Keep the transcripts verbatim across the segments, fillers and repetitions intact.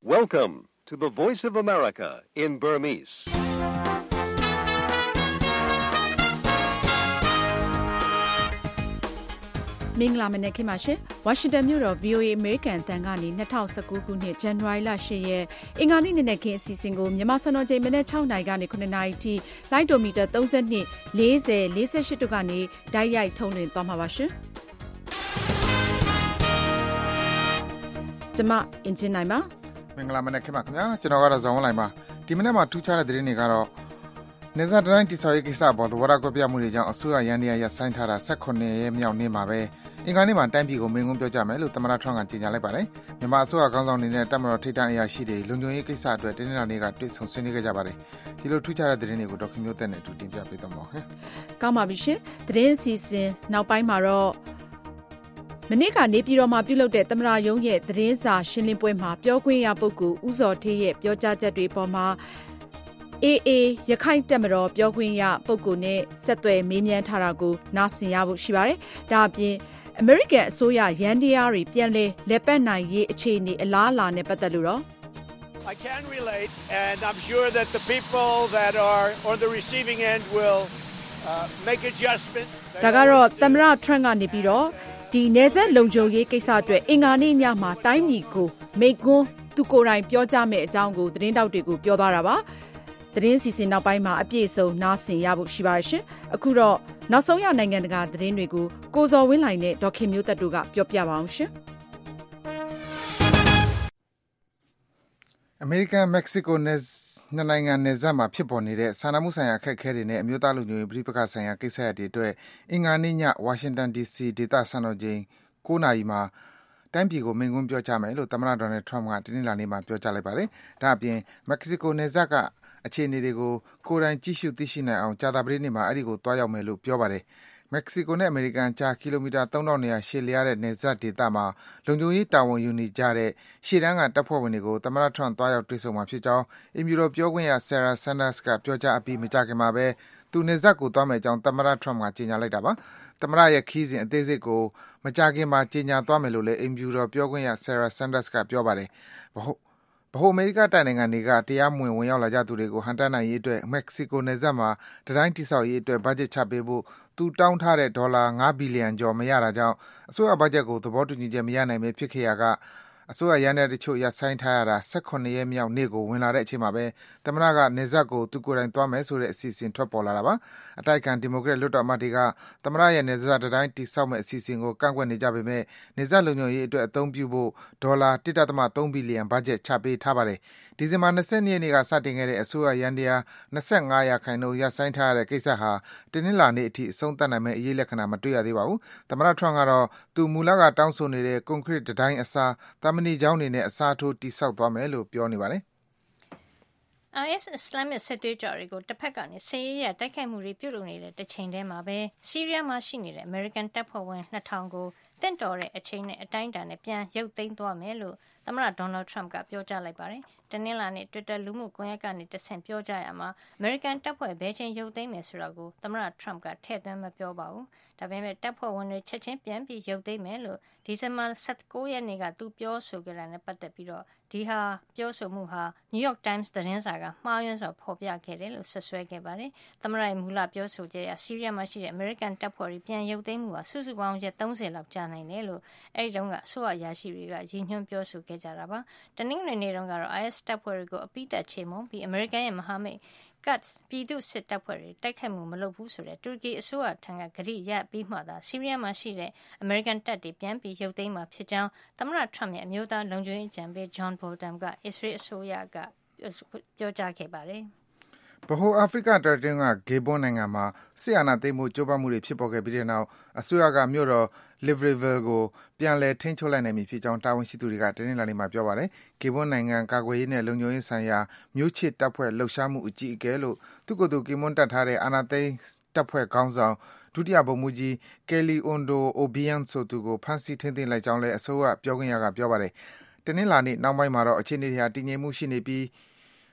Welcome to the Voice of America in Burmese. ။မင်္ဂလာမနက်ခင်းပါရှင်။ Washington မြို့တော် ဗွီအိုအေ American အသံကနေ၂၀၁၉ခုနှစ် ဇန်နဝါရီလ၈ရက်အင်္ဂါနေ့နနက်ခင်းအစီအစဉ်ကိုမြန်မာစံတော်ချိန်မနက်၆နာရီကနေ၇နာရီထိလိုင်းဒိုမီတာ၃၂ ၄၀ ၄၈တို့ကနေတိုက်ရိုက်ထုတ်လွှင့်သွားမှာပါရှင်။ကျွန်မအင်ဂျင်နိုင်ပါမင်္ဂလာမနက်ခင်းပါခင်ဗျာကျွန်တော်ကတော့ဇောင်းဝလိုင်ပါဒီမနေ့မှာထူးခြားတဲ့သတင်းတွေကတော့နေဇာတိုင်းတိဆောက်ရေးကိစ္စပေါ်သဘောထားကွဲပြားမှုတွေကြောင့်အစိုးရရန်တရားရပ်ဆိုင်းထားတာ၁၈ရက်မြောက်နေ့မှာပဲအင်္ဂါနေ့မှာတိုင်းပြည်ကိုမင်းကုန်းပြောကြမယ်လို့သမ္မတထရန့်ကကြေညာလိုက်ပါတယ်မြန်မာအစိုးရခေါင်းဆောင်တွေနဲ့တပ်မတော်ထိပ်တန်းအရာရှိတွေလုံခြုံရေးကိစ္စအတွက်တင်းနှံတွေကတွေ့ဆုံဆွေးနွေးခဲ့ကြပါတယ်ဒီလိုထူးခြားတဲ့သတင်းတွေကိုဒေါက်ခင်မျိုးသက်နဲ့အတူတင်ပြပေးသွားမှာပါခင်ကောင်းပါပြီရှင်သတင်းအစီအစဉ်နောက်ပိုင်းမှာတော့မနေ့ကနေပြည်တော်မှာပြုလုပ်တဲ့သမ္မတရုံးရဲ့သတင်းစာရှင်းလင်းပွဲမှာပြောခွင့်ရပုဂ္ဂိုလ်ဦးစောထေးရဲ့ပြောကြားချက်တွေပေါ်မှာအေးအေးရခိုင်တပ်မတော်ပြောခွင့်ရပုဂ္ဂိုလ်နဲ့ဆက်သွယ်မေးမြန်းထားတာကိုနားဆင်ရဖို့ရှိပါတယ်။ဒါအပြင်အမေရိကန်အစိုးရရန်တရားတွေပြန်လည်လက်ပတ်နိုင်ရေးအခြေအနေအလားအလာနဲ့ပတ်သက်လို့တော့ I can relate and I'm sure that the people that are on the receiving end will uh, make adjustment. ဒါကတော့သမ္မတထရန့်ကနေပြီးတော့ဒီနယ်စပ်လုံခြုံရေးကိစ္စအတွက်အင်္ဂါနေ့ညမှာတိုင်းပြည်ကိုမိန့်ခွန်းသူကိုယ်တိုင်ပြောကြားမယ့်အကြောင်းကိုသတင်းတောက်တွေကိုပြောသွားတာပါသတင်းစီစဉ်နောက်ပိုင်းမှာအပြည့်အစုံနားဆင်ရဖို့ရှိပါရှင်အခုတော့နောက်ဆုံးရနိုင်ငံတကာသတင်းတွေကိုကိုဇော်ဝင်းလှိုင်နဲ့ဒေါက်ခင်မျိုးသက်တို့ကပြောပြပါအောင်ရှင်အမေရိကန်မက္ကဆီကိုနယ်နှစ်နိုင်ငံနယ်စပ်မှာဖြစ်ပေါ်နေတဲ့စာနာမှုဆိုင်ရာအခက်အခဲတွေနဲ့အမျိုးသားလူမျိုးရေးပြည်ပခါဆိုင်ရာကိစ္စရပ်တွေအတွက်အင်္ဂါနေ့ညဝါရှင်တန် ဒီ စီ ဒေသစံတော်ချိန်၉နာရီမှာတိုင်းပြည်ကိုမိန့်ခွန်းပြောကြားမယ်လို့သမ္မတဒေါ်နယ်ထရန့်ကတနင်္လာနေ့မှာပြောကြားလိုက်ပါတယ်။ဒါ့အပြင်မက္ကဆီကိုနယ်စပ်ကအခြေအနေတွေကိုကိုယ်တိုင်ကြည့်ရှုသိရှိနိုင်အောင်ကြာသပတေးနေ့မှာအဲ့ဒီကိုတွားရောက်မယ်လို့ပြောပါတယ်။မက္ကဆီကိုနဲ့အမေရိကန်ကြားကီလိုမီတာ၃၂၀၀ရှည်လျားတဲ့နယ်စပ်ဒေသမှာလုံခြုံရေးတာဝန်ယူနေကြတဲ့ရှေ့တန်းကတပ်ဖွဲ့ဝင်တွေကိုသမ္မတထရန့်တွားရောက်တွေ့ဆုံမှာဖြစ်ကြောင်းအင်ဖြူတော်ပြောခွင့်ရ Sarah Sanders ကပြောကြားအပြီးမကြာခင်မှာပဲသူနယ်စပ်ကိုတွားမယ်ကြောင်းသမ္မတထရန့်ကကြေညာလိုက်တာပါ။သမ္မတရဲ့ခီးစဉ်အသေးစိတ်ကိုမကြာခင်မှာကြေညာသွားမယ်လို့လည်းအင်ဖြူတော်ပြောခွင့်ရ Sarah Sanders ကပြောပါတယ်။ဗဟိုဗဟိုအမေရိကတိုက်နိုင်ငံတွေကတရားမဝင်ဝင်ရောက်လာကြသူတွေကိုဟန်တာနိုင်ရေးအတွက်မက္ကဆီကိုနယ်စပ်မှာတတိုင်းတိဆောက်ရေးအတွက်ဘတ်ဂျက်ချပေးဖို့သူတောင်းထားတဲ့ဒေါ်လာ၅ဘီလီယံကျော်မရတာကြောင့်အစိုးရဘတ်ဂျက်ကိုသဘောတူညီချက်မရနိုင်ပဲဖြစ်ခဲ့ရကအစိုးရရန်တဲ့တချို့ရပ်ဆိုင်းထားရတာ၁၈ရက်မြောက်နေ့ကိုဝင်လာတဲ့အချိန်မှာပဲသမ္မတကနယ်စပ်ကိုသူကိုယ်တိုင်သွားမယ်ဆိုတဲ့အစီအစဉ်ထွက်ပေါ်လာတာပါအတိုက်ခံဒီမိုကရက်လွှတ်တော်အမတ်တွေကသမ္မတရဲ့နယ်စပ်တတိုင်းတိဆောက်မဲ့အစီအစဉ်ကိုကန့်ကွက်နေကြပေမဲ့နယ်စပ်လုံခြုံရေးအတွက်အသုံးပြုဖို့ဒေါ်လာ၁.၃ဘီလီယံဘတ်ဂျက်ချပေးထားပါတယ်ဒီဇင်ဘာ၂၂ရက်နေ့ကစတင်ခဲ့တဲ့အစိုးရရန်တရား၂၅ရာခိုင်နှုန်းရပ်ဆိုင်းထားရတဲ့ကိစ္စဟာတနင်္လာနေ့အထိအဆုံးသတ်နိုင်မယ့်အရေးလက္ခဏာမတွေ့ရသေးပါဘူး။သမ္မတထရန့်ကတော့သူမူလကတောင်းဆိုနေတဲ့ကွန်ကရစ်တတိုင်းအစားတာမဏိကျောင်းတွေနဲ့အစားထိုးတိဆောက်သွားမယ်လို့ပြောနေပါတယ်။ I S အစ္စလာမ်စစ်သွေးကြွတွေကိုတစ်ဖက်ကနေစစ်ရေးရတိုက်ခိုက်မှုတွေပြုလုပ်နေတဲ့တစ်ချိန်တည်းမှာပဲဆီးရီးယားမှာရှိနေတဲ့အမေရိကန်တပ်ဖွဲ့ဝင်၂ထောင်ကိုတင့်တော်တဲ့အချိန်နဲ့အတိုင်းအတာနဲ့ပြန်ရုပ်သိမ်းသွားမယ်လို့သမ္မတဒေါ်နယ်ထရန့်ကပြောကြားလိုက်ပါတယ်။တနင်္လာနေ့ Twitter လူမှုကွန်ရက်ကနေတဆင့်ပြောကြားရမှာအမေရိကန်တပ်ဖွဲ့ဘယ်ချိန်ရုပ်သိမ်းမယ်ဆိုတာကိုသမ္မတထရန့်ကထည့်သွင်းမပြောပါဘူး။ဒါပေမဲ့တပ်ဖွဲ့ဝင်တွေချက်ချင်းပြန်ပြီးရုပ်သိမ်းမယ်လို့ဒီဇင်ဘာ၁၉ရက်နေ့ကသူပြောဆိုခဲ့တာနဲ့ပတ်သက်ပြီးတော့ဒီဟာပြောဆိုမှုဟာ New York Times သတင်းစာကမှားယွင်းစွာဖော်ပြခဲ့တယ်လို့ဆွဆွဲခဲ့ပါတယ်။သမ္မတရဲ့မူလပြောဆိုချက်အရဆီးရီးယားမှာရှိတဲ့အမေရိကန်တပ်ဖွဲ့တွေပြန်ရုပ်သိမ်းမှုဟာစုစုပေါင်းရက်၃၀လောက်ကြာနိုင်တယ်လို့အဲဒီတုန်းကအစိုးရအရာရှိတွေကရည်ညွှန်းပြောဆိုခဲ့ကြတာပါ။တနင်္ဂနွေနေ့တုန်းကတော့ I S တပ်ဖွဲ့တွေကိုအပိသက်ချေမှုန်းပြီးအမေရိကန်ရဲ့မဟာမိတ်Quds ပြည်သူစစ်တပ်ဖွဲ့တွေတိုက်ခိုက်မှုမလုပ်ဘူးဆိုတဲ့တူရကီအစိုးရထံကဂရိရပြီးမှသာဆီးရီးယားမှာရှိတဲ့အမေရိကန်တပ်တွေပြန်ပြီးရုပ်သိမ်းမှာဖြစ်ကြောင်းသမ္မတထရန့်ရဲ့အမျိုးသားလုံခြုံရေးအကြံပေး John Bolton ကအစ္စရေးအစိုးရကပြောကြားခဲ့ပါတယ်။ဗဟိုအာဖရိကတိုက်တွင်းကဂေဘွန်နိုင်ငံမှာစစ်အာဏာသိမ်းမှုကြိုးပမ်းမှုတွေဖြစ်ပေါ်ခဲ့ပြီးတဲ့နောက်အစိုးရကမြို့တော် Libreville ကိုပြန်လည်ထိန်းချုပ်လိုက်နိုင်ပြီဖြစ်ကြောင်းတာဝန်ရှိသူတွေကတနင်္လာနေ့မှာပြောပါတယ်။ဂေဘွန်နိုင်ငံကာကွယ်ရေးနဲ့လုံခြုံရေးဆိုင်ရာမြို့ချစ်တပ်ဖွဲ့လှုပ်ရှားမှုအကြီးအကဲလို့သူ့ကိုယ်သူကီမွန်တက်ထားတဲ့အာဏာသိမ်းတပ်ဖွဲ့ခေါင်းဆောင်ဒုတိယဗိုလ်မှူးကြီး Kelly Ondo Obiang ဆိုသူကိုဖမ်းဆီးထိန်းသိမ်းလိုက်ကြောင်းလည်းအစိုးရပြောခွင့်ရကပြောပါတယ်။တနင်္လာနေ့နောက်ပိုင်းမှာတော့အခြေအနေတွေဟာတည်ငြိမ်မှုရှိနေပြီး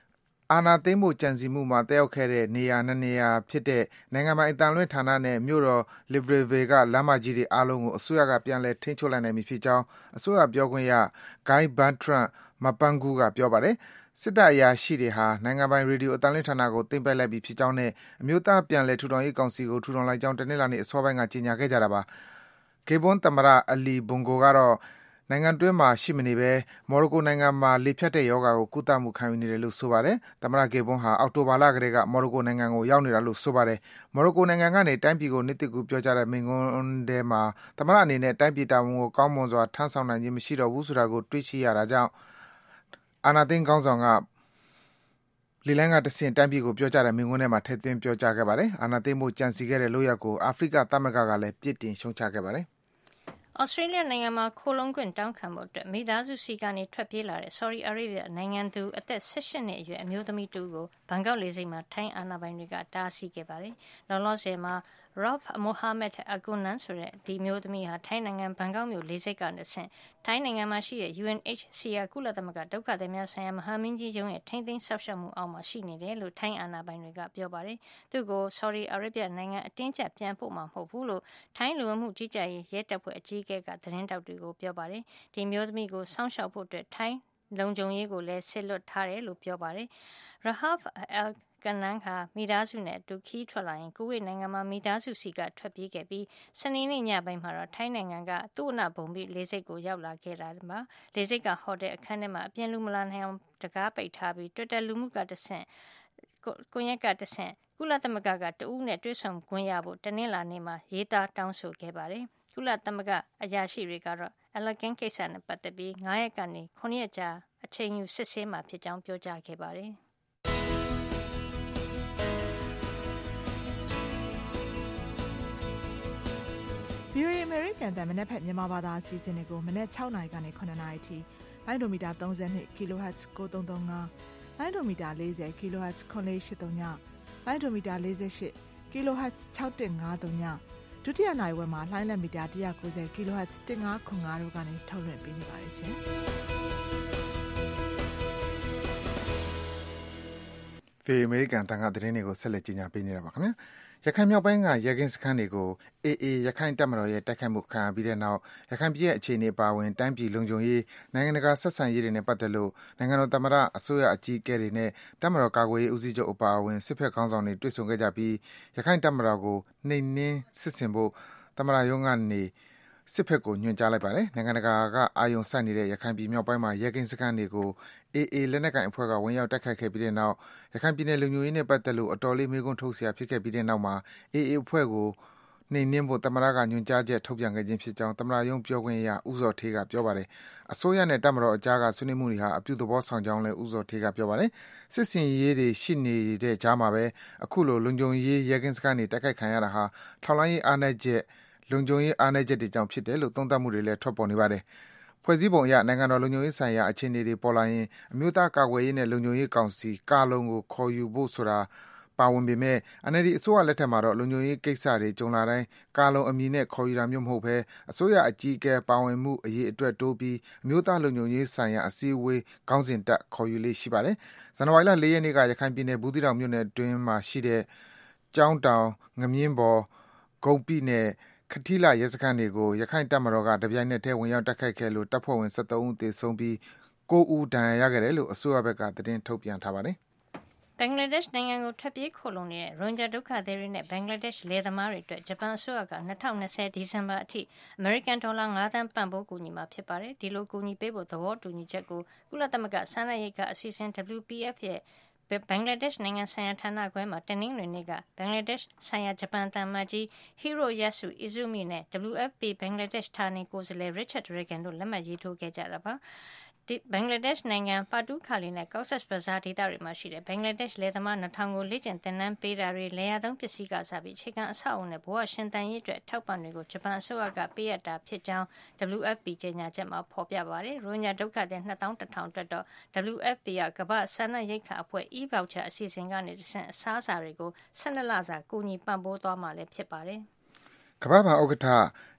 အာဏာသိမ်းမှုကြံစည်မှုမှာတက်ရောက်ခဲ့တဲ့နေရာနှစ်နေရာဖြစ်တဲ့နိုင်ငံပိုင်အသံလွှင့်ဌာနနဲ့မြို့တော် Libreville ကလမ်းမကြီးတွေအားလုံးကိုအစိုးရကပြန်လည်ထိန်းချုပ်လိုက်နိုင်ပြီဖြစ်ကြောင်းအစိုးရပြောခွင့်ရ Guy Bertrand Mapangu ကပြောပါတယ်။စစ်တပ်အရာရှိတွေဟာနိုင်ငံပိုင်ရေဒီယိုအသံလွှင့်ဌာနကိုသိမ်းပိုက်လိုက်ပြီဖြစ်ကြောင်းနဲ့အမျိုးသားပြန်လည်ထူထောင်ရေးကောင်စီကိုထူထောင်လိုက်ကြောင်းတနင်္လာနေ့အစောပိုင်းကကြေညာခဲ့ကြတာပါ။ Gabon သမ္မတ Ali Bongo ကတော့နိုင်ငံတွင်းမှာရှိမနေဘဲမော်ရိုကိုနိုင်ငံမှာလေဖြတ်တဲ့ရောဂါကိုကုသမှုခံယူနေတယ်လို့ဆိုပါတယ်။သမ္မတ Gabon ဟာအောက်တိုဘာလကတည်းကမော်ရိုကိုနိုင်ငံကိုရောက်နေတာလို့ဆိုပါတယ်။မော်ရိုကိုနိုင်ငံကနေတိုင်းပြည်ကိုနှစ်သိကူပြောကြားတဲ့မိန့်ခွန်းထဲမှာသမ္မတအနေနဲ့တိုင်းပြည်တာဝန်ကိုကောင်းမွန်စွာထမ်းဆောင်နိုင်ခြင်းမရှိတော့ဘူးဆိုတာကိုတွေ့ရှိရတာကြောင့်အာဏာသိမ်းခေါင်းဆောင်ကလေလံကတဆင့်တိုင်းပြည်ကိုပြောကြားတဲ့မိန့်ခွန်းထဲမှာထည့်သွင်းပြောကြားခဲ့ပါတယ်။အာဏာသိမ်းမှုကြံစည်ခဲ့တဲ့လုပ်ရပ်ကိုအာဖရိကသမဂ္ဂကလည်းပြစ်တင်ရှုံချခဲ့ပါတယ်။ Australia နိုင်ငံမှာခိုလုံခွင့်တောင်းခံဖို့အတွက်မိသားစုစီကနေထွက်ပြေးလာတဲ့ Saudi Arabia နိုင်ငံသူအသက်၁၈နှစ်အရွယ်အမျိုးသမီးတူကိုဘန်ကောက်လေဆိပ်မှာထိုင်းအာဏာပိုင်တွေကတားဆီးခဲ့ပါတယ်။လောလောဆယ်မှာ Rauf Mohammed Agunan ဆိုတဲ့ဒီမျိုးသမီးဟာထိုင်းနိုင်ငံဘန်ကောက်မြို့လေဆိပ်ကနေဆင့်ထိုင်းနိုင်ငံမှာရှိတဲ့ U N H C R ကုလသမဂ္ဂဒုက္ခသည်များဆိုင်ရာမဟာမင်းကြီးရုံးရဲ့ထိန်းသိမ်းဆောက်ရှောက်မှုအောက်မှာရှိနေတယ်လို့ထိုင်းအာဏာပိုင်တွေကပြောပါတယ်။သူ့ကို Saudi Arabia နိုင်ငံအတင်းကျပ်ပြန်ပို့မှာမဟုတ်ဘူးလို့ထိုင်းလူဝင်မှုကြီးကြပ်ရေးရဲတပ်ဖွဲ့အကြီးအကဲကသတင်းတောက်တွေကိုပြောပါတယ်။ဒီမျိုးသမီးကိုစောင့်ရှောက်ဖို့အတွက်ထိုင်းလုံခြုံရေးကိုလည်းဆက်လွတ်ထားတယ်လို့ပြောပါတယ်။ Rauf Alကနန်းဟာမိသားစုနဲ့အတူခီးထွက်လာရင်ကိုဝိတ်နိုင်ငံမှာမိသားစုစီကထွက်ပြေးခဲ့ပြီးစနေနေ့ညပိုင်းမှာတော့ထိုင်းနိုင်ငံကသူ့အနဘုံပြီးလေဆိပ်ကိုရောက်လာခဲ့တာပါလေဆိပ်ကဟိုတယ်အခန်းထဲမှာအပြင်လူမလာနိုင်အောင်တကားပိတ်ထားပြီး Twitter လူမှုကတဆင့်ကွန်ရက်ကတဆင့်ကုလသမဂ္ဂကတဦးနဲ့တွေ့ဆုံခွင့်ရဖို့တနင်္လာနေ့မှာရေးသားတောင်းဆိုခဲ့ပါတယ်ကုလသမဂ္ဂအရာရှိတွေကတော့ Alakan ကိစ္စနဲ့ပတ်သက်ပြီး၅ရက်ကနေခုနှစ်ရက်ကြာအချိန်ယူစစ်ဆေးမှာဖြစ်ကြောင်းပြောကြားခဲ့ပါတယ်။ V O A American တန်မနက်ဖက်မြန်မာဘာသာအစီအစဉ်တွေကိုမနက်၆နာရီကနေ၇နာရီထိလိုင်းဒိုမီတာ၃၂ kHz ၉၃၃၅လိုင်းဒိုမီတာ၄၀ kHz ၇၄၈၃ညလိုင်းဒိုမီတာ၄၈ kHz ၆၁၅၃ညဒုတိယနိုင်ဝက်မှာလိုင်းလက်မီတာ၁၉၀ kHz ၁၅၇၅တို့ကနေထုတ်လွှင့်ပေးနေပါတယ်ရှင်။ V O A American တန်ခါသတင်းတွေကိုဆက်လက်ကြီးညာပေးနေတာပါခင်ဗျာ။ရခိုင်မြောက်ပိုင်းကရဲကင်းစခန်းတွေကို A A ရခိုင်တပ်မတော်ရဲ့တိုက်ခိုက်မှုခံရပြီးတဲ့နောက်ရခိုင်ပြည်ရဲ့အခြေအနေပါဝင်တိုင်းပြည်လုံခြုံရေးနိုင်ငံတကာဆက်ဆံရေးတွေနဲ့ပတ်သက်လို့နိုင်ငံတော်သမ္မတအစိုးရအကြီးအကဲတွေနဲ့တပ်မတော်ကာကွယ်ရေးဦးစီးချုပ်အပါအဝင်စစ်ဖက်ခေါင်းဆောင်တွေတွေ့ဆုံခဲ့ကြပြီးရခိုင်တပ်မတော်ကိုနှိမ်နင်းစစ်ဆင်ဖို့သမ္မတရုံးကနေစစ်ဖက်ကိုညွှန်ကြားလိုက်ပါတယ်နိုင်ငံတကာကအာယုံစိုက်နေတဲ့ရခိုင်ပြည်မြောက်ပိုင်းမှာရဲကင်းစခန်းတွေကို A A လက်နက်ကိုင်အဖွဲ့ကဝင်ရောက်တိုက်ခိုက်ခဲ့ပြီးတဲ့နောက်ရခိုင်ပြည်နယ်လုံခြုံရေးနဲ့ပတ်သက်လို့အတော်လေးမေးခွန်းထုတ်စရာဖြစ်ခဲ့ပြီးတဲ့နောက်မှာ A A အဖွဲ့ကိုနှိမ်နင်းဖို့သမ္မတကညွှန်ကြားချက်ထုတ်ပြန်ခဲ့ခြင်းဖြစ်ကြောင်းသမ္မတရုံးပြောခွင့်ရဦးဇော်ဌေးကပြောပါတယ်အစိုးရနဲ့တပ်မတော်အကြားကဆွေးနွေးမှုတွေဟာအပြုသဘောဆောင်ကြောင်းလည်းဦးဇော်ဌေးကပြောပါတယ်စစ်စင်ရေးတွေရှိနေတဲ့ကြားမှာပဲအခုလိုလုံခြုံရေးရဲကင်းစခန်းတွေတိုက်ခိုက်ခံရတာဟာထောက်လိုင်းရေးအားနည်းချက်လုံခြုံရေးအားနည်းချက်တွေကြောင့်ဖြစ်တယ်လို့သုံးသပ်မှုတွေလည်းထွက်ပေါ်နေပါတယ်ဖွဲ့စည်းပုံအရနိုင်ငံတော်လုံခြုံရေးဆိုင်ရာအခြေအနေတွေပေါ်လာရင်အမျိုးသားကာကွယ်ရေးနဲ့လုံခြုံရေးကောင်စီကာလုံကိုခေါ်ယူဖို့ဆိုတာပါဝင်ပေမဲ့ N L D အစိုးရလက်ထက်မှာတော့လုံခြုံရေးကိစ္စတွေကြုံလာတိုင်းကာလုံအမည်နဲ့ခေါ်ယူတာမျိုးမဟုတ်ဘဲအစိုးရအကြီးအကဲပါဝင်မှုအရေးအတွက်တိုးပြီးအမျိုးသားလုံခြုံရေးဆိုင်ရာအစည်းအဝေးခေါင်းစဉ်တက်ခေါ်ယူလေ့ရှိပါတယ်။ဇန်နဝါရီလ၄ရက်နေ့ကရခိုင်ပြည်နယ်ဘူးသီးတောင်မြို့နယ်အတွင်းမှာရှိတဲ့ကျောင်းတောင်ငမြင်းဘော်ဂုံပိနဲ့ခထီလာရဲစခန်းတွေကိုရခိုင်တပ်မတော်ကတပြိုင်နက်တည်းဝင်ရောက်တိုက်ခိုက်ခဲ့လို့တပ်ဖွဲ့ဝင်၁၃ဦးသေဆုံးပြီး၉ဦးဒဏ်ရာရခဲ့တယ်လို့အစိုးရဘက်ကသတင်းထုတ်ပြန်ထားပါတယ်ဘင်္ဂလားဒေ့ရှ်နိုင်ငံကိုထွက်ပြေးခိုလုံနေတဲ့ရိုဟင်ဂျာဒုက္ခသည်တွေနဲ့ဘင်္ဂလားဒေ့ရှ်လယ်သမားတွေအတွက်ဂျပန်အစိုးရက၂၀၂၀ဒီဇင်ဘာအထိအမေရိကန်ဒေါ်လာ၅သန်းပံ့ပိုးကူညီမှာဖြစ်ပါတယ်။ဒီလိုကူညီပေးဖို့သဘောတူညီချက်ကိုကုလသမဂ္ဂစားနပ်ရိက္ခာအစီအစဉ် W P F ရဲ့ဘင်္ဂလားဒေ့ရှ်နိုင်ငံဆိုင်ရာဌာနခွဲမှာတနင်္ဂနွေနေ့ကဘင်္ဂလားဒေ့ရှ်ဆိုင်ရာဂျပန်သံအမတ်ကြီး Hiroyasu Izumi နဲ့ W F P ဘင်္ဂလားဒေ့ရှ်ဌာနေကိုယ်စားလှယ် Richard Regan တို့လက်မှတ်ရေးထိုးခဲ့ကြတာပါ။ဘင်္ဂလားဒေ့ရှ်နိုင်ငံပါတူးခါလီနဲ့ Cox's Bazar ဒေသတွေမှာရှိတဲ့ဘင်္ဂလားဒေ့ရှ်လယ်သမား၂ထောင်ကိုလေ့ကျင့်သင်တန်းပေးတာတွေလယ်ယာသုံးပစ္စည်းကစပြီးအခြေခံအဆောက်အအုံနဲ့ဘဝရှင်သန်ရေးအတွက်ထောက်ပံ့တွေကိုဂျပန်အစိုးရကပေးအပ်တာဖြစ်ကြောင်း W F P ကြေညာချက်မှာဖော်ပြပါတယ်။ရိုဟင်ဂျာဒုက္ခသည်၂သောင်းတစ်ထောင်အတွက်တော့ W F P ကကမ္ဘာ့စားနပ်ရိက္ခာအဖွဲ့ e-voucher အစီအစဉ်ကနေတဆင့်အစားအစာတွေကို၁၂လစာကူညီပံ့ပိုးသွားမှာလည်းဖြစ်ပါတယ်။ကမ္ဘာ့ဘဏ်ဥက္ကဋ္ဌ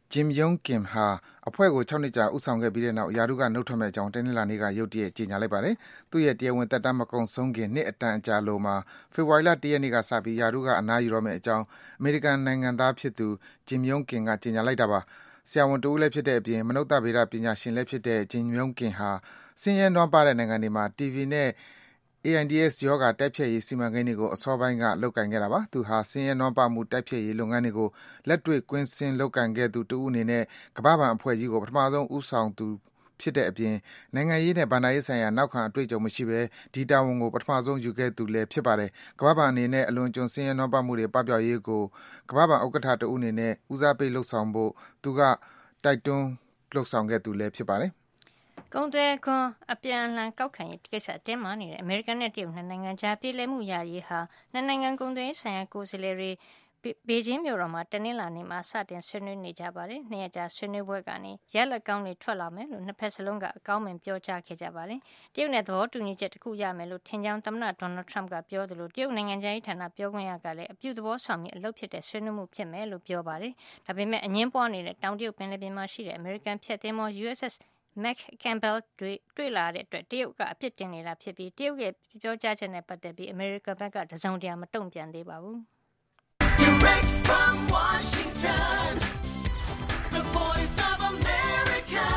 Jim Yong Kim ဟာအဖွဲ့ကို၆နှစ်ကြာဦးဆောင်ခဲ့ပြီးတဲ့နောက်ယာရုကနှုတ်ထွက်မဲ့အကြောင်းတနင်္လာနေ့ကရုတ်တရက်ကြေညာလိုက်ပါတယ်။သူ့ရဲ့တရားဝင်သက်တမ်းမကုန်ဆုံးခင်နှစ်အတန်အကြာလိုမှာဖေဖော်ဝါရီလ၁ရက်နေ့ကစပြီးယာရုကအနားယူတော့မဲ့အကြောင်းအမေရိကန်နိုင်ငံသားဖြစ်သူ Jim Yong Kim ကကြေညာလိုက်တာပါ။ဆရာဝန်တဦးလည်းဖြစ်တဲ့အပြင်မနုဿဗေဒပညာရှင်လည်းဖြစ်တဲ့ Jim Yong Kim ဟာဆင်းရဲနွမ်းပါးတဲ့နိုင်ငံတွေမှာ တီဗီ နဲ့AIDS ရောဂါတိုက်ဖျက်ရေးစီမံကိန်းတွေကိုအစောပိုင်းကလုပ်ကိုင်ခဲ့တာပါ။သူဟာဆင်းရဲနွမ်းပါးမှုတိုက်ဖျက်ရေးလုပ်ငန်းတွေကိုလက်တွေ့ကွင်းဆင်းလုပ်ကိုင်ခဲ့သူတဦးအနေနဲ့ကမ္ဘာ့ဘဏ်အဖွဲ့ကြီးကိုပထမဆုံးဦးဆောင်သူဖြစ်တဲ့အပြင်နိုင်ငံရေးနဲ့ဘဏ္ဍာရေးဆိုင်ရာနောက်ခံအတွေ့အကြုံမရှိဘဲဒီတာဝန်ကိုပထမဆုံးယူခဲ့သူလည်းဖြစ်ပါတယ်။ကမ္ဘာ့ဘဏ်အနေနဲ့အလွန်ကျွံဆင်းရဲနွမ်းပါးမှုတွေပပျောက်ရေးကိုကမ္ဘာ့ဘဏ်ဥက္ကဋ္ဌတဦးအနေနဲ့ဦးစားပေးလှုပ်ဆောင်ဖို့သူကတိုက်တွန်းလှုပ်ဆောင်ခဲ့သူလည်းဖြစ်ပါတယ်။ကုန်သွယ်ခွန်အပြန်အလှန်ကောက်ခံရေးကိစ္စတင်းမာနေတဲ့အမေရိကန်နဲ့တရုတ်နှစ်နိုင်ငံကြားပြည်လည်မှုရရေးဟာနှစ်နိုင်ငံကုန်သွယ်ရေးဆိုင်ရာကိုယ်စားလှယ်တွေဘေကျင်းမြို့တော်မှာတနင်္လာနေ့မှာစတင်ဆွေးနွေးနေကြပါတယ်။နှစ်ရက်ကြာဆွေးနွေးပွဲကနေရလဒ်ကောင်းတွေထွက်လာမယ်လို့နှစ်ဖက်စလုံးကအကောင်းမြင်ပြောကြားခဲ့ကြပါတယ်။တရုတ်နဲ့သဘောတူညီချက်တစ်ခုရမယ်လို့ထင်ကြောင်းသမ္မတဒေါ်နယ်ထရမ့်ကပြောသလိုတရုတ်နိုင်ငံခြားရေးဌာနပြောခွင့်ရကလည်းအပြုသဘောဆောင်ပြီးအလုပ်ဖြစ်တဲ့ဆွေးနွေးမှုဖြစ်မယ်လို့ပြောပါတယ်။ဒါပေမဲ့အငင်းပွားနေတဲ့တောင်တရုတ်ပင်လယ်ပြင်မှာရှိတဲ့အမေရိကန်ဖျက်သင်္ဘော U S S Mac Campbell တွေတွေ့လာတဲ့အတွက်တရုတ်ကအပြစ်တင်နေတာဖြစ်ပြီးတရုတ်ရဲ့ပြောကြားချက်နဲ့ပတ်သက်ပြီးအမေရိကန်ဘက်ကတစုံတရာမတုံ့ပြန်သေးပါဘူး။ Direct from Washington, the voice of America,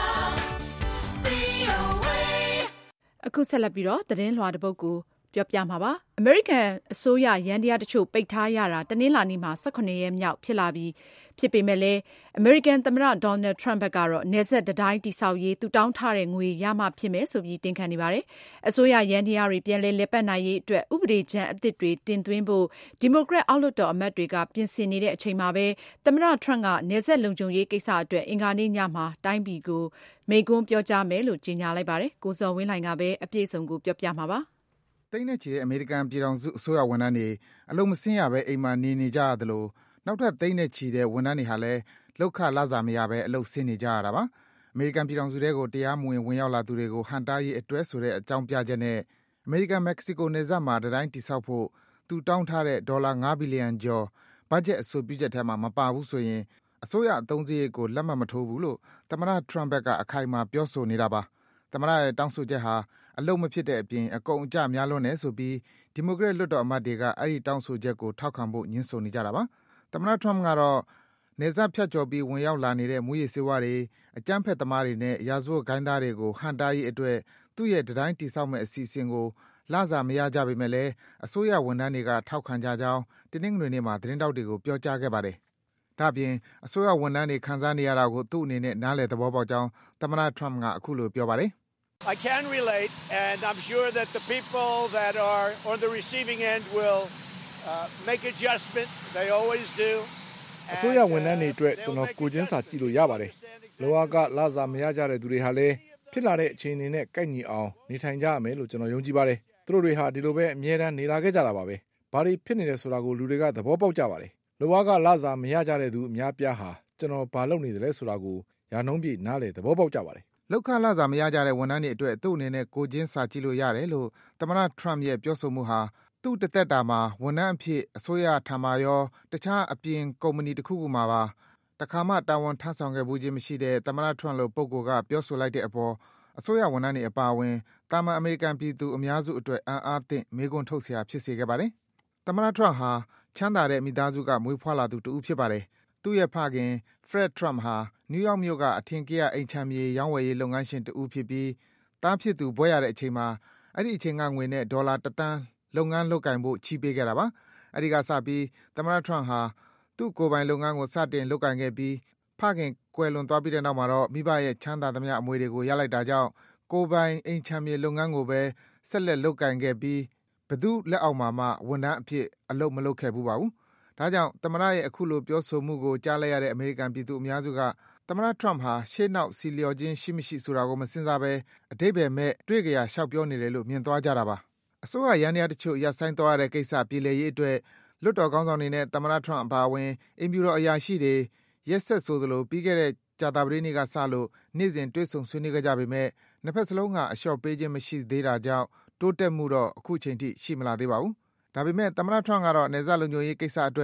V O A အခုဆက်လက်ပြီးတော့သတင်းလွှာတစ်ပုဒ်ကိုပြောပြမှာပါ။ American အစိုးရရန်တရားတချို့ပိတ်ထားရတာတနင်္လာနေ့မှာ၁၇ရက်မြောက်ဖြစ်လာပြီးဖြစ်ပေမဲ့လည်း American သမ္မတ Donald Trump ဘက်ကတော့နယ်စပ်တံတိုင်းတိဆောက်ရေးသူတောင်းထားတဲ့ငွေရမှဖြစ်မယ်ဆိုပြီးတင်ခံနေပါတယ်။အစိုးရရန်တရားတွေပြန်လည်လည်ပတ်နိုင်ရေးအတွက်ဥပဒေကြမ်းအသစ်တွေတင်သွင်းဖို့ဒီမိုကရက်အောက်လွှတ်တော်အမတ်တွေကပြင်ဆင်နေတဲ့အချိန်မှာပဲသမ္မတ Trump ကနယ်စပ်လုံခြုံရေးကိစ္စအတွက်အင်္ဂါနေ့ညမှာတိုင်းပြည်ကိုမိန့်ခွန်းပြောကြားမယ်လို့ကြေညာလိုက်ပါတယ်။ကိုဇော်ဝင်းလှိုင်ကပဲအပြည့်အစုံကိုပြောပြမှာပါ။သိန်းနဲ့ချီတဲ့အမေရိကန်ပြည်ထောင်စုအစိုးရဝန်ထမ်းတွေအလုပ်မဆင်းရဘဲအိမ်မှာနေနေကြရသလိုနောက်ထပ်သိန်းနဲ့ချီတဲ့ဝန်ထမ်းတွေဟာလည်းလောက်ခလစာမရဘဲအလုပ်ဆင်းနေကြရတာပါ။အမေရိကန်ပြည်ထောင်စုထဲကိုတရားမဝင်ဝင်ရောက်လာသူတွေကိုဟန်တားရေးအတွဲဆိုတဲ့အကြောင်းပြချက်နဲ့အမေရိကန်မက္ကဆီကိုနယ်စပ်မှာတံတိုင်းတိဆောက်ဖို့သူတောင်းထားတဲ့ဒေါ်လာ၅ဘီလီယံကျော်ဘတ်ဂျက်အဆိုပြုချက်ထဲမှာမပါဘူးဆိုရင်အစိုးရအသုံးစရိတ်ကိုလက်မှတ်မထိုးဘူးလို့သမ္မတ Trump ဘက်က အခိုင်အမာပြောဆိုနေတာပါ။သမ္မတရဲ့တောင်းဆိုချက်ဟာအလုပ်မဖြစ်တဲ့အပြင်အကုန်အကျများလွန်းတယ်ဆိုပြီးဒီမိုကရက်လွှတ်တော်အမတ်တွေကအဲ့ဒီတောင်းဆိုချက်ကိုထောက်ခံဖို့ညှင်းဆိုနေကြတာပါ။သမ္မတ Trump ကတော့နယ်စပ်ဖြတ်ကျော်ပြီးဝင်ရောက်လာနေတဲ့မူရည်စေဝါတွေအကြမ်းဖက်သမားတွေနဲ့ရာဇဝတ်ဂိုင်းသားတွေကိုဟန်တားရေးအတွက်သူ့ရဲ့တံတိုင်းတိဆောက်မဲ့အစီအစဉ်ကိုလစာမရကြပေမဲ့လည်းအစိုးရဝန်ထမ်းတွေကထောက်ခံကြကြောင်းတင်းနှင်းငွေနေ့မှာသတင်းတောက်တွေကိုပြောကြားခဲ့ပါတယ်။ဒါ့အပြင်အစိုးရဝန်ထမ်းတွေခံစားနေရတာကိုသူ့အနေနဲ့နားလည်သဘောပေါက်ကြောင်းသမ္မတ Trump ကအခုလိုပြောပါတယ် I can relate, and I'm sure that the people that are on the receiving end will uh, make adjustment. They always do. အစိုးရဝန်ထမ်းတွေအတွက်ကျွန်တော်ကိုချင်းစာကြည့်လို့ရပါတယ်။လောကလစာမရကြတဲ့သူတွေဟာလည်းဖြစ်လာတဲ့အခြေအနေနဲ့ကိုက်ညီအောင်နေထိုင်ကြရမယ်လို့ကျွန်တော်ယုံကြည်ပါတယ်။သူတို့တွေဟာဒီလိုပဲအမြဲတမ်းနေလာခဲ့ကြတာပါပဲ။ဘာတွေဖြစ်နေတယ်ဆိုတာကိုလူတွေကသဘောပေါက်ကြပါတယ်။လောကလစာမရကြတဲ့သူအများပြားဟာကျွန်တော်ဘာလုပ်နေတယ်လဲဆိုတာကိုရာနှုန်းပြည့်နားလေသဘောပေါက်ကြပါတယ်။လောက်ခလစာမရကြတဲ့ဝန်ထမ်းတွေအတွက်သူ့အနေနဲ့ကိုချင်းစာကြည့်လို့ရတယ်လို့သမ္မတ Trump ရဲ့ပြောဆိုမှုဟာသူ့တသက်တာမှာဝန်ထမ်းအဖြစ်အစိုးရထံမှရောတခြားအပြင်ကုမ္ပဏီတစ်ခုခုမှာပါတခါမှတာဝန်ထမ်းဆောင်ခဲ့ဘူးခြင်းမရှိတဲ့သမ္မတ Trump လို့ပုဂ္ဂိုလ်ကပြောဆိုလိုက်တဲ့အပေါ်အစိုးရဝန်ထမ်းတွေအပါအဝင်တာမန်အမေရိကန်ပြည်သူအများစုအတွက်အံ့အားသင့်မေးခွန်းထုတ်စရာဖြစ်စေခဲ့ပါတယ်။သမ္မတ Trump ဟာချမ်းသာတဲ့မိသားစုကမွေးဖွားလာသူတစ်ဦးဖြစ်ပါတယ်။သူ့ရဲ့ဖခင် Fred Trump ဟာနယူးယောက်မြို့ကအထင်ကရအိမ်ချမ်းမြေရောင်းဝယ်ရေးလုပ်ငန်းရှင်တစ်ဦးဖြစ်ပြီးတားဖြစ်သူဘွဲရတဲ့အချိန်မှာအဲ့ဒီအချိန်ကငွေနဲ့ဒေါ်လာတစ်သန်းလုပ်ငန်းလုပ်ကင်ဖို့ချီးပေးခဲ့တာပါ။အဲ့ဒီကစပြီးသမ္မတ Trump ဟာသူ့ကိုယ်ပိုင်လုပ်ငန်းကိုစတင်လုပ်ကင်ခဲ့ပြီးဖခင်ကွယ်လွန်သွားပြီးတဲ့နောက်မှာတော့မိဘရဲ့ချမ်းသာသမျှအမွေတွေကိုရလိုက်တာကြောင့်ကိုယ်ပိုင်အိမ်ချမ်းမြေလုပ်ငန်းကိုပဲဆက်လက်လုပ်ကင်ခဲ့ပြီးဘသူလက်အောက်မှာမှဝန်ထမ်းအဖြစ်အလုပ်မလုပ်ခဲ့ဘူးပါဘူး။ဒါကြောင့်သမ္မတရဲ့အခုလိုပြောဆိုမှုကိုကြားလိုက်ရတဲ့အမေရိကန်ပြည်သူအများစုကသမ္မတ Trump ဟာရှေ့နောက်စီလျော်ခြင်းရှိမရှိဆိုတာကိုမစင်စားဘဲအတိတ်ပဲမဲ့တွေ့ကြရရှောက်ပြောနေတယ်လို့မြင်သွားကြတာပါ။အစိုးရရန်တရားတချို့ရပ်ဆိုင်းသွားတဲ့ကိစ္စပြည်လည်ရေးအတွက်လွတ်တော်ကောင်းဆောင်တွေနဲ့သမ္မတ Trump အပါအဝင်အင်ဖြူတော်အရာရှိတွေရက်ဆက်ဆိုသလိုပြီးခဲ့တဲ့ကြာသပတေးနေ့ကစလို့နေ့စဉ်တွေ့ဆုံဆွေးနွေးကြပေမဲ့နှစ်ဖက်စလုံးကအလျှော့ပေးခြင်းမရှိသေးတာကြောင့်တိုးတက်မှုတော့အခုချိန်ထိရှိမလာသေးပါဘူး။ဒါပေမဲ့သမ္မတ Trump ကတော့နယ်စပ်လုံခြုံရေးကိစ္စအတွက်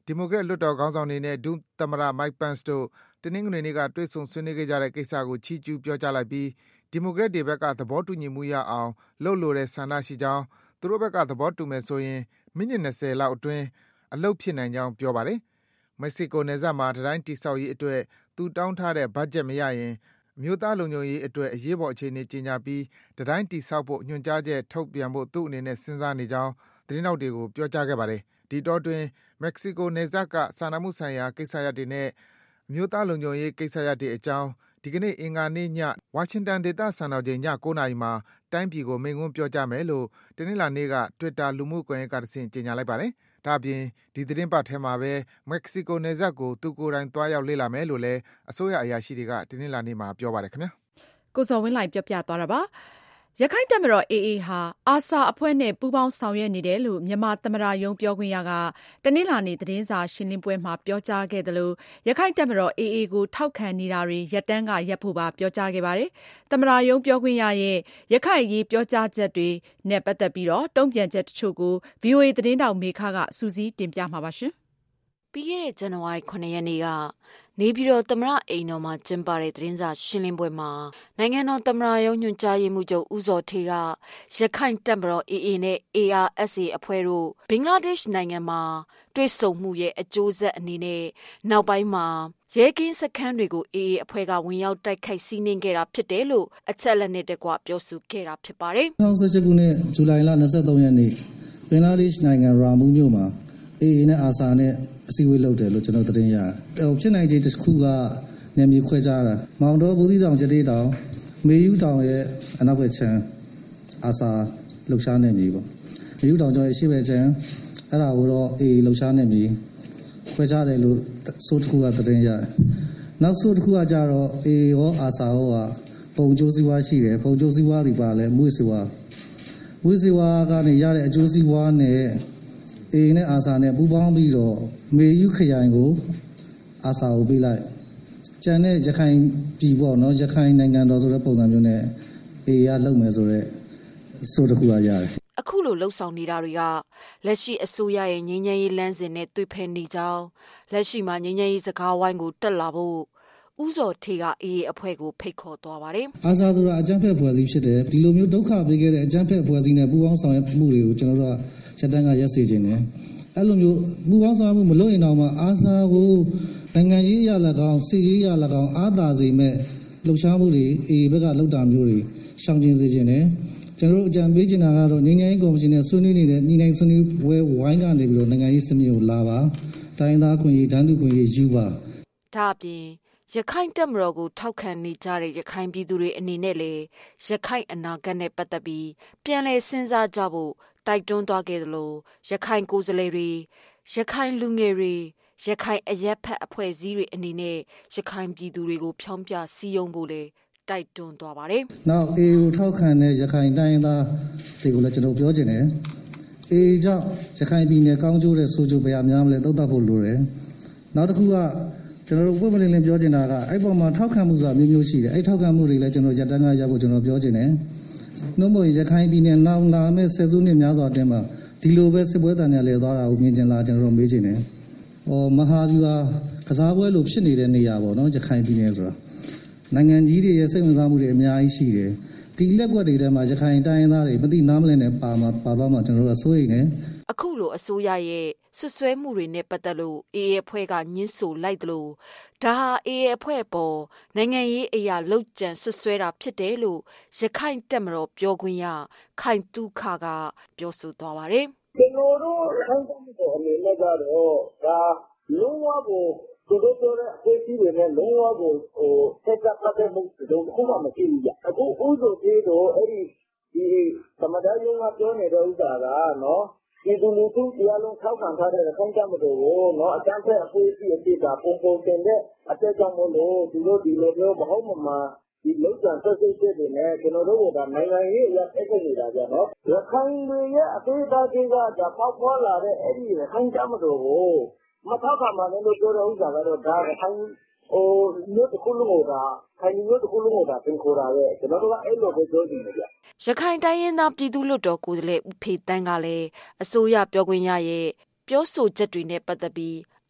ဒီမိုကရက်လွှတ်တော်ခေါင်းဆောင်တွေနဲ့ဒုသမ္မတ Mike Pence တို့တနင်္ဂနွေနေ့ကတွေ့ဆုံဆွေးနွေးခဲ့ကြတဲ့ကိစ္စကိုချီးကျူးပြောကြားလိုက်ပြီးဒီမိုကရက်တွေဘက်ကသဘောတူညီမှုရအောင်လှုပ်လို့တဲ့ဆန္ဒရှိကြောင်းသူတို့ဘက်ကသဘောတူမယ်ဆိုရင်မိနစ်၂၀လောက်အတွင်းအလုပ်ဖြစ်နိုင်ကြောင်းပြောပါတယ်။မက္ကဆီကိုနယ်စပ်မှာတံတိုင်းတိဆောက်ရေးအတွက်သူတောင်းထားတဲ့ဘတ်ဂျက်မရရင်အမျိုးသားလုံခြုံရေးအတွက်အရေးပေါ်အခြေအနေကြေညာပြီးတံတိုင်းတိဆောက်ဖို့ညွှန်ကြားချက်ထုတ်ပြန်ဖို့သူ့အနေနဲ့စဉ်းစားနေကြောင်းသတင်းတောက်တွေကိုပြောကြားခဲ့ပါတယ်။ဒီတော့တွင်မက္ကဆီကိုနယ်စပ်ကစာနာမှုဆိုင်ရာကိစ္စရပ်တွေနဲ့အမျိုးသားလုံခြုံရေးကိစ္စရပ်တွေအကြောင်းဒီကနေ့အင်္ဂါနေ့ညဝါရှင်တန်ဒေသစံတော်ချိန်ည၉နာရီမှာတိုင်းပြည်ကိုမိန့်ခွန်းပြောကြားမယ်လို့တနင်္လာနေ့က Twitter လူမှုကွန်ရက်ကတဆင့်ကြေညာလိုက်ပါတယ်။ဒါ့အပြင်ဒီသတင်းပတ်ထဲမှာပဲမက္ကဆီကိုနယ်စပ်ကိုသူကိုယ်တိုင်သွားရောက်လေ့လာမယ်လို့လည်းအစိုးရအရာရှိတွေကတနင်္လာနေ့မှာပြောပါတယ်ခင်ဗျာ။ကိုစောဝင်းလှိုင်ပြောပြသွားတာပါ။ရခိုင်တပ်မတော် အေအေ ဟာအာဆာအဖွဲ့နဲ့ပူးပေါင်းဆောင်ရွက်နေတယ်လို့မြန်မာသမ္မတရုံးပြောခွင့်ရကတနင်္လာနေ့သတင်းစာရှင်းလင်းပွဲမှာပြောကြားခဲ့တယ်လို့ရခိုင်တပ်မတော် အေအေ ကိုထောက်ခံနေတာတွေရပ်တန်းကရပ်ဖို့ပါပြောကြားခဲ့ပါတယ်။သမ္မတရုံးပြောခွင့်ရရဲ့ရခိုင်ရေးပြောကြားချက်တွေနဲ့ပတ်သက်ပြီးတော့တုံ့ပြန်ချက်တချို့ကို ဗွီအိုအေ သတင်းတောက်မေခကစူးစီးတင်ပြမှာပါရှင်။ပြီးခဲ့တဲ့ဇန်နဝါရီခုနှစ်ရက်နေ့ကနေပြည်တော်သမ္မတအိမ်တော်မှာကျင်းပတဲ့သတင်းစာရှင်းလင်းပွဲမှာနိုင်ငံတော်သမ္မတရုံးညွှန်ကြားရေးမှူးချုပ်ဦးဇော်ဌေးကရခိုင်တပ်မတော် အေအေ နဲ့ အေအာအက်စ်အေ အဖွဲ့တို့ဘင်္ဂလားဒေ့ရှ်နိုင်ငံမှာတွေ့ဆုံမှုရဲ့အကျိုးဆက်အနေနဲ့နောက်ပိုင်းမှာရဲကင်းစခန်းတွေကို အေအေ အဖွဲ့ကဝင်ရောက်တိုက်ခိုက်စီးနင်းခဲ့တာဖြစ်တယ်လို့အချက်အလက်နဲ့တကွပြောဆိုခဲ့တာဖြစ်ပါတယ်။၂၀၁၈ခုနှစ်ဇူလိုင်လ၂၃ရက်နေ့ဘင်္ဂလားဒေ့ရှ်နိုင်ငံရာမူးမြို့မှာအေအေ နဲ့အာဆာနဲ့အစည်းအဝေးလုပ်တယ်လို့ကျွန်တော်သတင်းရတယ်။ဖြစ်နိုင်ခြေတစ်ခုကနယ်မြေခွဲခြားတာမောင်တော်ဘူးသီးတောင်ကျတေးတောင်မေယူတောင်ရဲ့အနောက်ဘက်ခြမ်းအာဆာလှုပ်ရှားနယ်မြေပေါ့။မေယူတောင်ကျော်ရဲ့ရှေ့ဘက်ခြမ်းအဲ့ဒါကိုတော့အေအေလှုပ်ရှားနယ်မြေခွဲခြားတယ်လို့ဆိုတစ်ခုကသတင်းရတယ်။နောက်ဆိုတစ်ခုကကြတော့အေအေရောအာဆာရောကပုံကျိုးစည်းဝါးရှိတယ်ပုံကျိုးစည်းဝါးတွေပါလဲမွေးစည်းဝါးမွေးစည်းဝါးကနေရတဲ့အကျိုးစည်းဝါးနဲ့အေနဲ့အာဆာနဲ့ပူးပေါင်းပြီးတော့မေယူခရိုင်ကိုအာဆာကိုပေးလိုက်ကျန်တဲ့ရခိုင်ပြည်ပေါ့နော်ရခိုင်နိုင်ငံတော်ဆိုတဲ့ပုံစံမျိုးနဲ့အေရလုပ်မယ်ဆိုတော့ဆိုတခုကရတယ်အခုလိုလှုပ်ဆောင်နေတာတွေကလက်ရှိအစိုးရရဲ့ငြိမ်းချမ်းရေးလမ်းစဉ်နဲ့တွေ့ဖက်နေကြောင်းလက်ရှိမှာငြိမ်းချမ်းရေးစကားဝိုင်းကိုတက်လာဖို့ဦးစော်ဌေးကအေအေအဖွဲ့ကိုဖိတ်ခေါ်သွားပါတယ်အာဆာဆိုတာအကြမ်းဖက်ဖွဲ့စည်းဖြစ်တယ်ဒီလိုမျိုးဒုက္ခပေးခဲ့တဲ့အကြမ်းဖက်ဖွဲ့စည်းနဲ့ပူးပေါင်းဆောင်ရွက်မှုတွေကိုကျွန်တော်တို့ကရတန်းကရက်စေခြင်းတယ်အဲ့လိုမျိုးပူပေါင်းဆောင်ရွက်မှုမလုပ်ရင်တော့မှအာဆာကိုနိုင်ငံရေးရ၎င်းစီရေးရ၎င်းအာသာစေမဲ့လှုပ်ရှားမှုတွေအေဘက်ကလှုပ်တာမျိုးတွေရှောင်ကျဉ်စေခြင်းတယ်ကျွန်တော်တို့အကြံပေးချင်တာကတော့ငြိမ်းချမ်းရေးကော်မရှင်နဲ့ဆွေးနွေးနေတဲ့ညီနိုင်ဆွေးနွေးပွဲဝိုင်းကနေပြီးတော့နိုင်ငံရေးစနစ်ကိုလာပါတိုင်းသားခွင့်ရေးဒန်းသူခွင့်ရေးယူပါဒါအပြင်ရခိုင်တပ်မတော်ကိုထောက်ခံနေကြတဲ့ရခိုင်ပြည်သူတွေအနေနဲ့လေရခိုင်အနာဂတ်နဲ့ပတ်သက်ပြီးပြန်လည်စဉ်းစားကြဖို့တိုက်တွန်းသွားခဲ့သလိုရခိုင်ကိုယ်စားလှယ်တွေရခိုင်လူငယ်တွေရခိုင်အရက်ဖက်အဖွဲ့အစည်းတွေအနေနဲ့ရခိုင်ပြည်သူတွေကိုဖြောင်းပြစည်းရုံးဖို့လေတိုက်တွန်းသွားပါတယ်။နောက်အေကိုထောက်ခံတဲ့ရခိုင်တိုင်းသားတွေကိုလည်းကျွန်တော်ပြောချင်တယ်။အေကြောင့်ရခိုင်ပြည်နယ်ကောင်းကျိုးတဲ့ဆိုးကျိုးဘယ်အများမလဲသုံးသပ်ဖို့လိုတယ်။နောက်တစ်ခုကကျွန်တော်တို့ဝိပလင်းလင်းပြောချင်တာကအဲ့ပေါ်မှာထောက်ခံမှုဆိုတာမျိုးမျိုးရှိတယ်အဲ့ထောက်ခံမှုတွေလည်းကျွန်တော်ရတန်းကရဖို့ကျွန်တော်ပြောချင်တယ်နှုတ်မို့ရခိုင်ပြည်နယ်နောင်လာမဲ့ဆယ်စုနှစ်များစွာအတွင်းမှာဒီလိုပဲစစ်ပွဲတန်ရလဲသွားတာကိုမြင်ကျင်လာကျွန်တော်တို့မေးချင်တယ်ဟောမဟာဗျူဟာကစားပွဲလိုဖြစ်နေတဲ့နေရာပေါ့နော်ရခိုင်ပြည်နယ်ဆိုတာနိုင်ငံကြီးတွေရဲ့စိတ်ဝင်စားမှုတွေအများကြီးရှိတယ်ဒီလက်ကွက်တွေထဲမှာရခိုင်တိုင်းသားတွေမသိနားမလည်နဲ့ပါမှာပါတော့မှကျွန်တော်တို့ကစိုးရိမ်နေအခုလိုအစိုးရရဲ့ဆွဆွဲမှုတွေနဲ့ပတ်သက်လို့အေအေအဖွဲ့ကညှင်းဆိုလိုက်တယ်လို့ဒါဟာအေအေအဖွဲ့ပေါ်နိုင်ငံရေးအရာလှုပ်ကြံဆွဆွဲတာဖြစ်တယ်လို့ရခိုင်တပ်မတော်ပြောခွင့်ရခိုင်တုခကပြောဆိုသွားပါတယ်ကျွန်တော်တို့ရခိုင်တပ်မတော်အနေနဲ့ကတော့ဒါလုံးဝကိုသူတို့ပြောတဲ့အခြေအတွေနဲ့လုံးဝကိုဟိုစက်ကပ်တဲ့မှုတို့ခုမှမရှိဘူးကြအခုဥဆိုသေးတော့အဲ့ဒီဒီသမဒရုံးကပြောနေတဲ့ဥစ္စာကနော်ဒီလူလူသူတရားလုံးထောက်ခံထားတဲ့ခိုင်တပ်မတော်ကိုနော်အကြမ်းဖက်အဖွဲ့အစည်းအဖြစ်ကပုံပုံတင်တဲ့အတက်ကြောင့်မလို့ဒီလိုဒီလိုမျိုးမဟုတ်မှမှာဒီလုံခြုံဆက်စိတ်တွေနဲ့ကျွန်တော်တို့ကနိုင်ငံရေးအရာတက်ခဲ့နေတာကြနော်ရခိုင်တွေရဲ့အသေးသားတွေကဒါပေါက်ဖွာလာတဲ့အဲ့ဒီခိုင်တပ်မတော်ကိုမထောက်ခံပါနဲ့လို့ပြောတဲ့ဥစ္စာကတော့ဒါခိုင်ဟိုမြို့တစ်ခုလုံးကခိုင်မြို့တစ်ခုလုံးကသင်ခေါ်တာရဲ့ကျွန်တော်တို့ကအဲ့လိုပဲပြောနေတယ်ဗျရခိုင်တိုင်းရင်းသားပြည်သူ့လွှတ်တော်ကိုယ်စားလှယ်ဦးဖေတန်းကလည်းအစိုးရပြောခွင့်ရရဲ့ပြောဆိုချက်တွေနဲ့ပတ်သက်ပြီး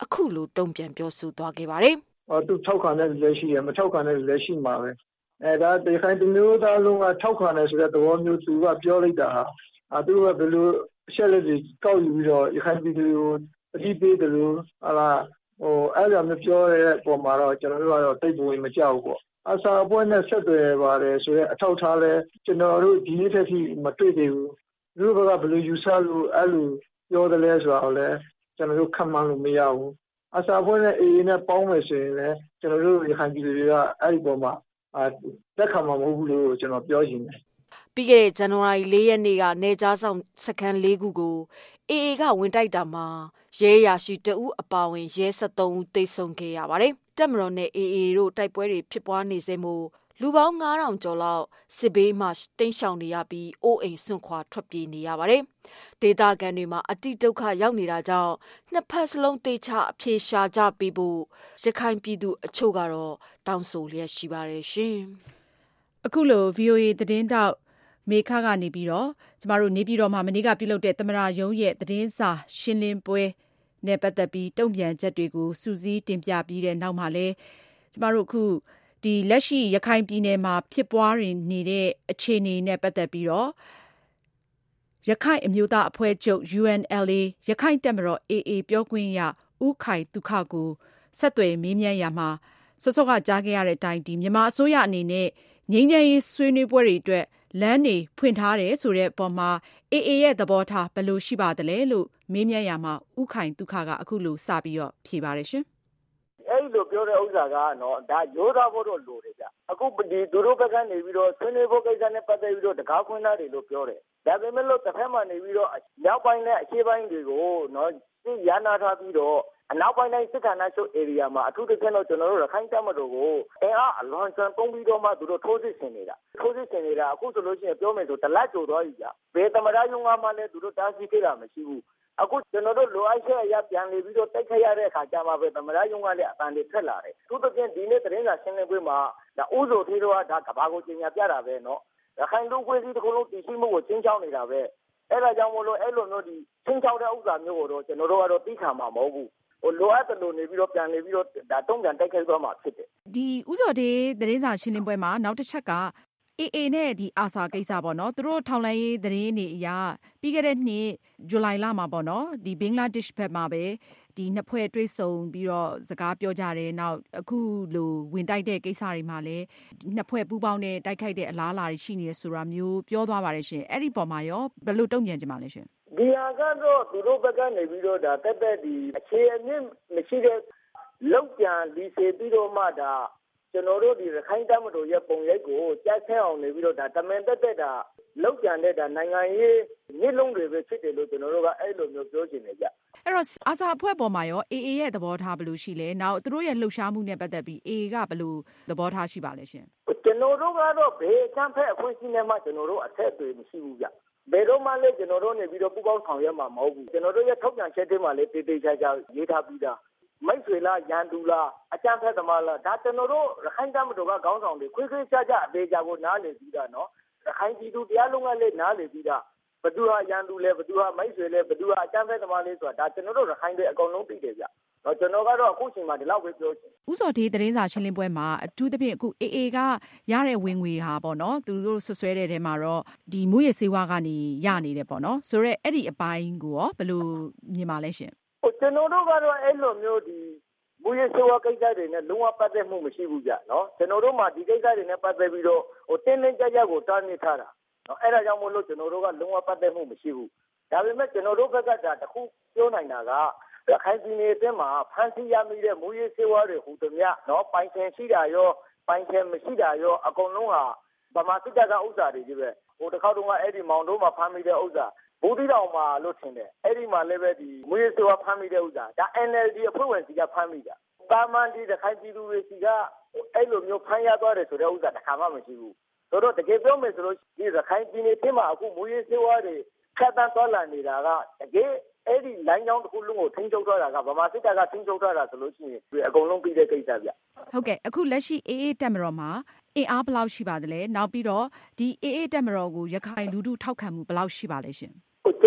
အခုလိုတုံ့ပြန်ပြောဆိုသွားခဲ့ပါတယ်။အော်သူထောက်ခံတဲ့လူလည်းရှိတယ်မထောက်ခံတဲ့လူလည်းရှိမှာပဲ။အဲဒါဒီခိုင်တမျိုးသားလုံးကထောက်ခံတယ်ဆိုတဲ့သဘောမျိုးသူကပြောလိုက်တာဟာအဲသူကဘယ်လိုရှက်လက်ကြီးကောက်ယူပြီးတော့ရခိုင်ပြည်သူကိုအတိပေးတယ်လို့ဟာလားဟိုအဲ့လိုမျိုးပြောတဲ့ပုံမှာတော့ကျွန်တော်တို့ကတော့တိတ်ပွေမကြောက်ဘူးပေါ့အစာအပွဲနဲ့ဆက်သွယ်ပါတယ်ဆိုရဲအထောက်ထားလဲကျွန်တော်တို့ဒီနေ့တစ်ထိမတွေ့သေးဘူးသူတို့ကဘယ်လိုယူဆလို့အဲ့လိုပြောတယ်လဲဆိုတော့လဲကျွန်တော်တို့ခံမှန်းလို့မရဘူးအစာအပွဲနဲ့အေးအေးနဲ့ပေါင်းမယ်ဆိုရင်လည်းကျွန်တော်တို့ရခိုင်ပြည်သူတွေကအဲ့ဒီပုံမှာလက်ခံမှာမဟုတ်ဘူးလို့ကျွန်တော်ပြောချင်တယ်ပြီးခဲ့တဲ့ဇန်နဝါရီ၄ရက်နေ့ကနေကြားဆောင်စခန်း၄ခုကိုအေအေကဝင်တိုက်တာမှာရဲရရှိတဦးအပါဝင်ရဲ၁၃ဦးသေဆုံးခဲ့ရပါတယ်။တပ်မတော်နဲ့အေအေတို့တိုက်ပွဲတွေဖြစ်ပွားနေစေမို့လူပေါင်း၅ထောင်ကျော်လောက်စစ်ဘေးမှတိမ်းရှောင်နေရပြီးအိုးအိမ်စွန့်ခွာထွက်ပြေးနေရပါတယ်။ဒေသခံတွေမှာအတိဒုက္ခရောက်နေတာကြောင့်နှစ်ဖက်စလုံးတေချာအပြေရှာကြပေးဖို့ရခိုင်ပြည်သူအချို့ကတော့တောင်းဆိုလျက်ရှိပါတယ်ရှင်။အခုလို ဗီအိုအေ သတင်းတောက်မေခကနေပြီးတော့ကျမတို့နေပြည်တော်မှာမနေ့ကပြုလုပ်တဲ့သမရယုံရဲ့သတင်းစာရှင်းလင်းပွဲနဲ့ပတ်သက်ပြီးတုံ့ပြန်ချက်တွေကိုစူးစီးတင်ပြပြီးတဲ့နောက်မှာလဲကျမတို့အခုဒီလက်ရှိရခိုင်ပြည်နယ်မှာဖြစ်ပွားနေတဲ့အခြေအနေနဲ့ပတ်သက်ပြီးတော့ရခိုင်အမျိုးသားအဖွဲ့ချုပ် ယူ အန် အယ် အေ ရခိုင်တပ်မတော် အေ အေ ပြောခွင့်ရဦးခိုင်ဒုက္ခကိုဆက်သွယ်မေးမြန်းရမှာစောစောကကြားခဲ့ရတဲ့အတိုင်းဒီမြန်မာအစိုးရအနေနဲ့ငြိမ်းချမ်းရေးဆွေးနွေးပွဲတွေအတွက်လမ်းနေဖွင့်ထားတယ်ဆိုတဲ့အပေါ်မှာအေအေရဲ့သဘောထားဘယ်လိုရှိပါသလဲလို့မေးမြန်းရမှာဥခိုင်ဒုက္ခကအခုလိုစပြီးတော့ဖြေပါတယ်ရှင်။အဲ့လိုပြောတဲ့ဥစ္စာကတော့ဒါရိုးသားဖို့တော့လိုတယ်ဗျ။အခုဒီသူတို့ဘက်ကနေပြီးတော့ဆွေးနွေးဖို့ကိစ္စနဲ့ပတ်သက်ပြီးတော့တကားခွင့်ရတယ်လို့ပြောတယ်။ဒါပေမဲ့လို့တစ်ဖက်မှာနေပြီးတော့မြောက်ပိုင်းနဲ့အရှေ့ပိုင်းတွေကိုနော်သိရနာထားပြီးတော့အနောက်ပိုင်းတိုင်းစစ်ဌာနချုပ် area မှာအထူးသဖြင့်တော့ကျွန်တော်တို့ရခိုင်တပ်မတော်ကိုအင်အားအလွန်ကျွံသုံးပြီးတော့မှသူတို့ထိုးစစ်ဆင်နေတာထိုးစစ်ဆင်နေတာအခုဆိုလို့ရှိရင်ပြောမယ်ဆိုတလက်ကျိုသွားပြီကြာဘယ်သမရယုံကမှလည်းသူတို့တားဆီးခဲ့တာမရှိဘူးအခုကျွန်တော်တို့လိုအပ်ချက်အရပြန်နေပြီးတော့တိုက်ခိုက်ရတဲ့အခါကျမှပဲသမရယုံကလည်းအတန်တွေထွက်လာတယ်သူတို့ပြင်ဒီနေ့သတင်းစာရှင်းလင်းပွဲမှာဒါဥဆိုသေးတော့ဒါကဘာကိုကြီးညာပြတာပဲเนาะရခိုင်လူ့ခွေးစည်းတစ်ခုလုံးတည်ရှိမှုကိုချင်းချောင်းနေတာပဲအဲ့ဒါကြောင့်မလို့အဲ့လိုမျိုးဒီချင်းချောင်းတဲ့ဥစ္စာမျိုးကိုတော့ကျွန်တော်တို့ကတော့သိခံမှာမဟုတ်ဘူးဟိုလိုအပ်တယ်လို့နေပြီးတော့ပြန်နေပြီးတော့ဒါတုံ့ပြန်တိုက်ခိုက်သွားမှာဖြစ်တယ်ဒီဥစော်ဒေးသတင်းစာရှင်းလင်းပွဲမှာနောက်တစ်ချက်ကအေအေနဲ့ဒီအာဆာကိစ္စပေါ့နော်သူတို့ထောင်လိုင်းရေးသတင်းတွေအရပြီးခဲ့တဲ့နှစ်ဇူလိုင်လမှာပေါ့နော်ဒီဘင်္ဂလားဒေ့ရှ်ဘက်မှာပဲဒီနှစ်ဖွဲ့တွေ့ဆုံပြီးတော့စကားပြောကြတယ်နောက်အခုလိုဝင်တိုက်တဲ့ကိစ္စတွေမှာလည်းနှစ်ဖွဲ့ပူးပေါင်းတဲ့တိုက်ခိုက်တဲ့အလားအလာတွေရှိနေတယ်ဆိုတာမျိုးပြောသွားပါတယ်ရှင်အဲ့ဒီပေါ်မှာရောဘယ်လိုတုံ့ပြန်ကြမှာလဲရှင်ဒီဟာကတော့သူတို့ဘက်ကနေပြီးတော့ဒါတက်တက်ဒီအခြေအမြင့်မရှိတဲ့လောက်ပြန်ဒီစေပြီးတော့မှဒါကျွန်တော်တို့ဒီရခိုင်တပ်မတော်ရဲ့ပုံရိပ်ကိုကြားဆဲအောင်နေပြီးတော့ဒါတမင်တက်တက်ဒါလောက်ပြန်တဲ့ဒါနိုင်ငံရေးညှိလုံးတွေပဲဖြစ်တယ်လို့ကျွန်တော်တို့ကအဲ့လိုမျိုးပြောချင်နေကြအဲ့တော့အာဆာအဖွဲ့ပေါ်မှာရောအေအေရဲ့သဘောထားဘယ်လိုရှိလဲနောက်သူတို့ရဲ့လှုပ်ရှားမှုနဲ့ပတ်သက်ပြီးအေအေကဘယ်လိုသဘောထားရှိပါလဲရှင်ကျွန်တော်တို့ကတော့ဘယ်အချမ်းဖက်အဖွဲ့အစည်းနဲ့မှကျွန်တော်တို့အဆက်အသွယ်မရှိဘူးကြဘယ်တော့မှလည်းကျွန်တော်တို့နေပြီးတော့ပူပေါင်းဆောင်ရွက်မှာမဟုတ်ဘူးကျွန်တော်တို့ရဲ့ထုတ်ပြန်ချက်တွေမှာလည်းတေးသေးချာချာရေးထားပြီးသားမိတ်ဆွေလားရန်သူလားအကြမ်းဖက်သမားလားဒါကျွန်တော်တို့ရခိုင်တပ်မတော်ကခေါင်းဆောင်တွေခွေးခွေးချာချာအသေးချာကိုနားလည်ပြီးသားနော်ရခိုင်ပြည်သူတရားလုံးကလည်းနားလည်ပြီးသားဘသူဟာရန်သူလဲဘသူဟာမိတ်ဆွေလဲဘသူဟာအကြမ်းဖက်သမားလဲဆိုတာဒါကျွန်တော်တို့ရခိုင်တွေအကုန်လုံးသိတယ်ဗျတော့ကျွန်တော်ကတော့အခုချိန်မှာဒီလောက်ပဲပြောချင်ဥစော်ဒေးသတင်းစာရှင်းလင်းပွဲမှာအထူးသဖြင့်အခုအေအေကရတဲ့ဝင်ငွေဟာပေါ့နော်သူတို့ဆွဆွဲတဲ့ထဲမှာတော့ဒီမူရစေဝါကနေရနေတယ်ပေါ့နော်ဆိုတော့အဲ့ဒီအပိုင်းကိုရောဘယ်လိုမြင်ပါလဲရှင်ဟိုကျွန်တော်တို့ကတော့အဲ့လိုမျိုးဒီမူရစေဝါကိစ္စတွေနဲ့လုံးဝပတ်သက်မှုမရှိဘူးကြနော်ကျွန်တော်တို့မှဒီကိစ္စတွေနဲ့ပတ်သက်ပြီးတော့ဟိုတင်းတင်းကြပ်ကြပ်ကိုတားမြစ်ထားတာနော်အဲ့ဒါကြောင့်မို့လို့ကျွန်တော်တို့ကလုံးဝပတ်သက်မှုမရှိဘူးဒါပေမဲ့ကျွန်တော်တို့ဘက်ကဒါတခုပြောနိုင်တာကရခိုင်ပြည်နယ်အတွင်းမှာဖမ်းဆီးရမိတဲ့မူရေးစေဝါတွေဟူသမျှနော်ပိုင်ရှင်ရှိတာရောပိုင်ရှင်မရှိတာရောအကုန်လုံးဟာဗမာစစ်တပ်ကဥစ္စာတွေကြီးပဲဟိုတစ်ခါတော့ကအဲ့ဒီမောင်တို့မှာဖမ်းမိတဲ့ဥစ္စာဘူးတီတော်မှာလို့ထင်တယ်အဲ့ဒီမှာလည်းပဲဒီမူရေးစေဝါဖမ်းမိတဲ့ဥစ္စာဒါ အန် အယ် ဒီ အဖွဲ့ဝင်စီကဖမ်းမိတာတာမန်ဒီရခိုင်ပြည်သူတွေစီကအဲ့လိုမျိုးဖမ်းရသွားတယ်ဆိုတဲ့ဥစ္စာတစ်ခါမှမရှိဘူးဆိုတော့တကယ်ပြောမယ်ဆိုလို့ဒီရခိုင်ပြည်နယ်ထဲမှာအခုမူရေးစေဝါတွေခက်တန်းသွားလာနေတာကတကယ်အဲ့ဒီလိုင်းကြောင်းတစ်ခုလုံးကိုထိန်းချုပ်ထားတာကဗမာစစ်တပ်ကထိန်းချုပ်ထားတာဆိုလို့ရှိရင်အကုန်လုံးပြီးတဲ့ကိစ္စဗျဟုတ်ကဲ့အခုလက်ရှိအေအေတက်မတော်မှာအင်အားဘယ်လောက်ရှိပါသလဲနောက်ပြီးတော့ဒီအေအေတက်မတော်ကိုရခိုင်လူထုထောက်ခံမှုဘယ်လောက်ရှိပါလဲရှင်ကျွန်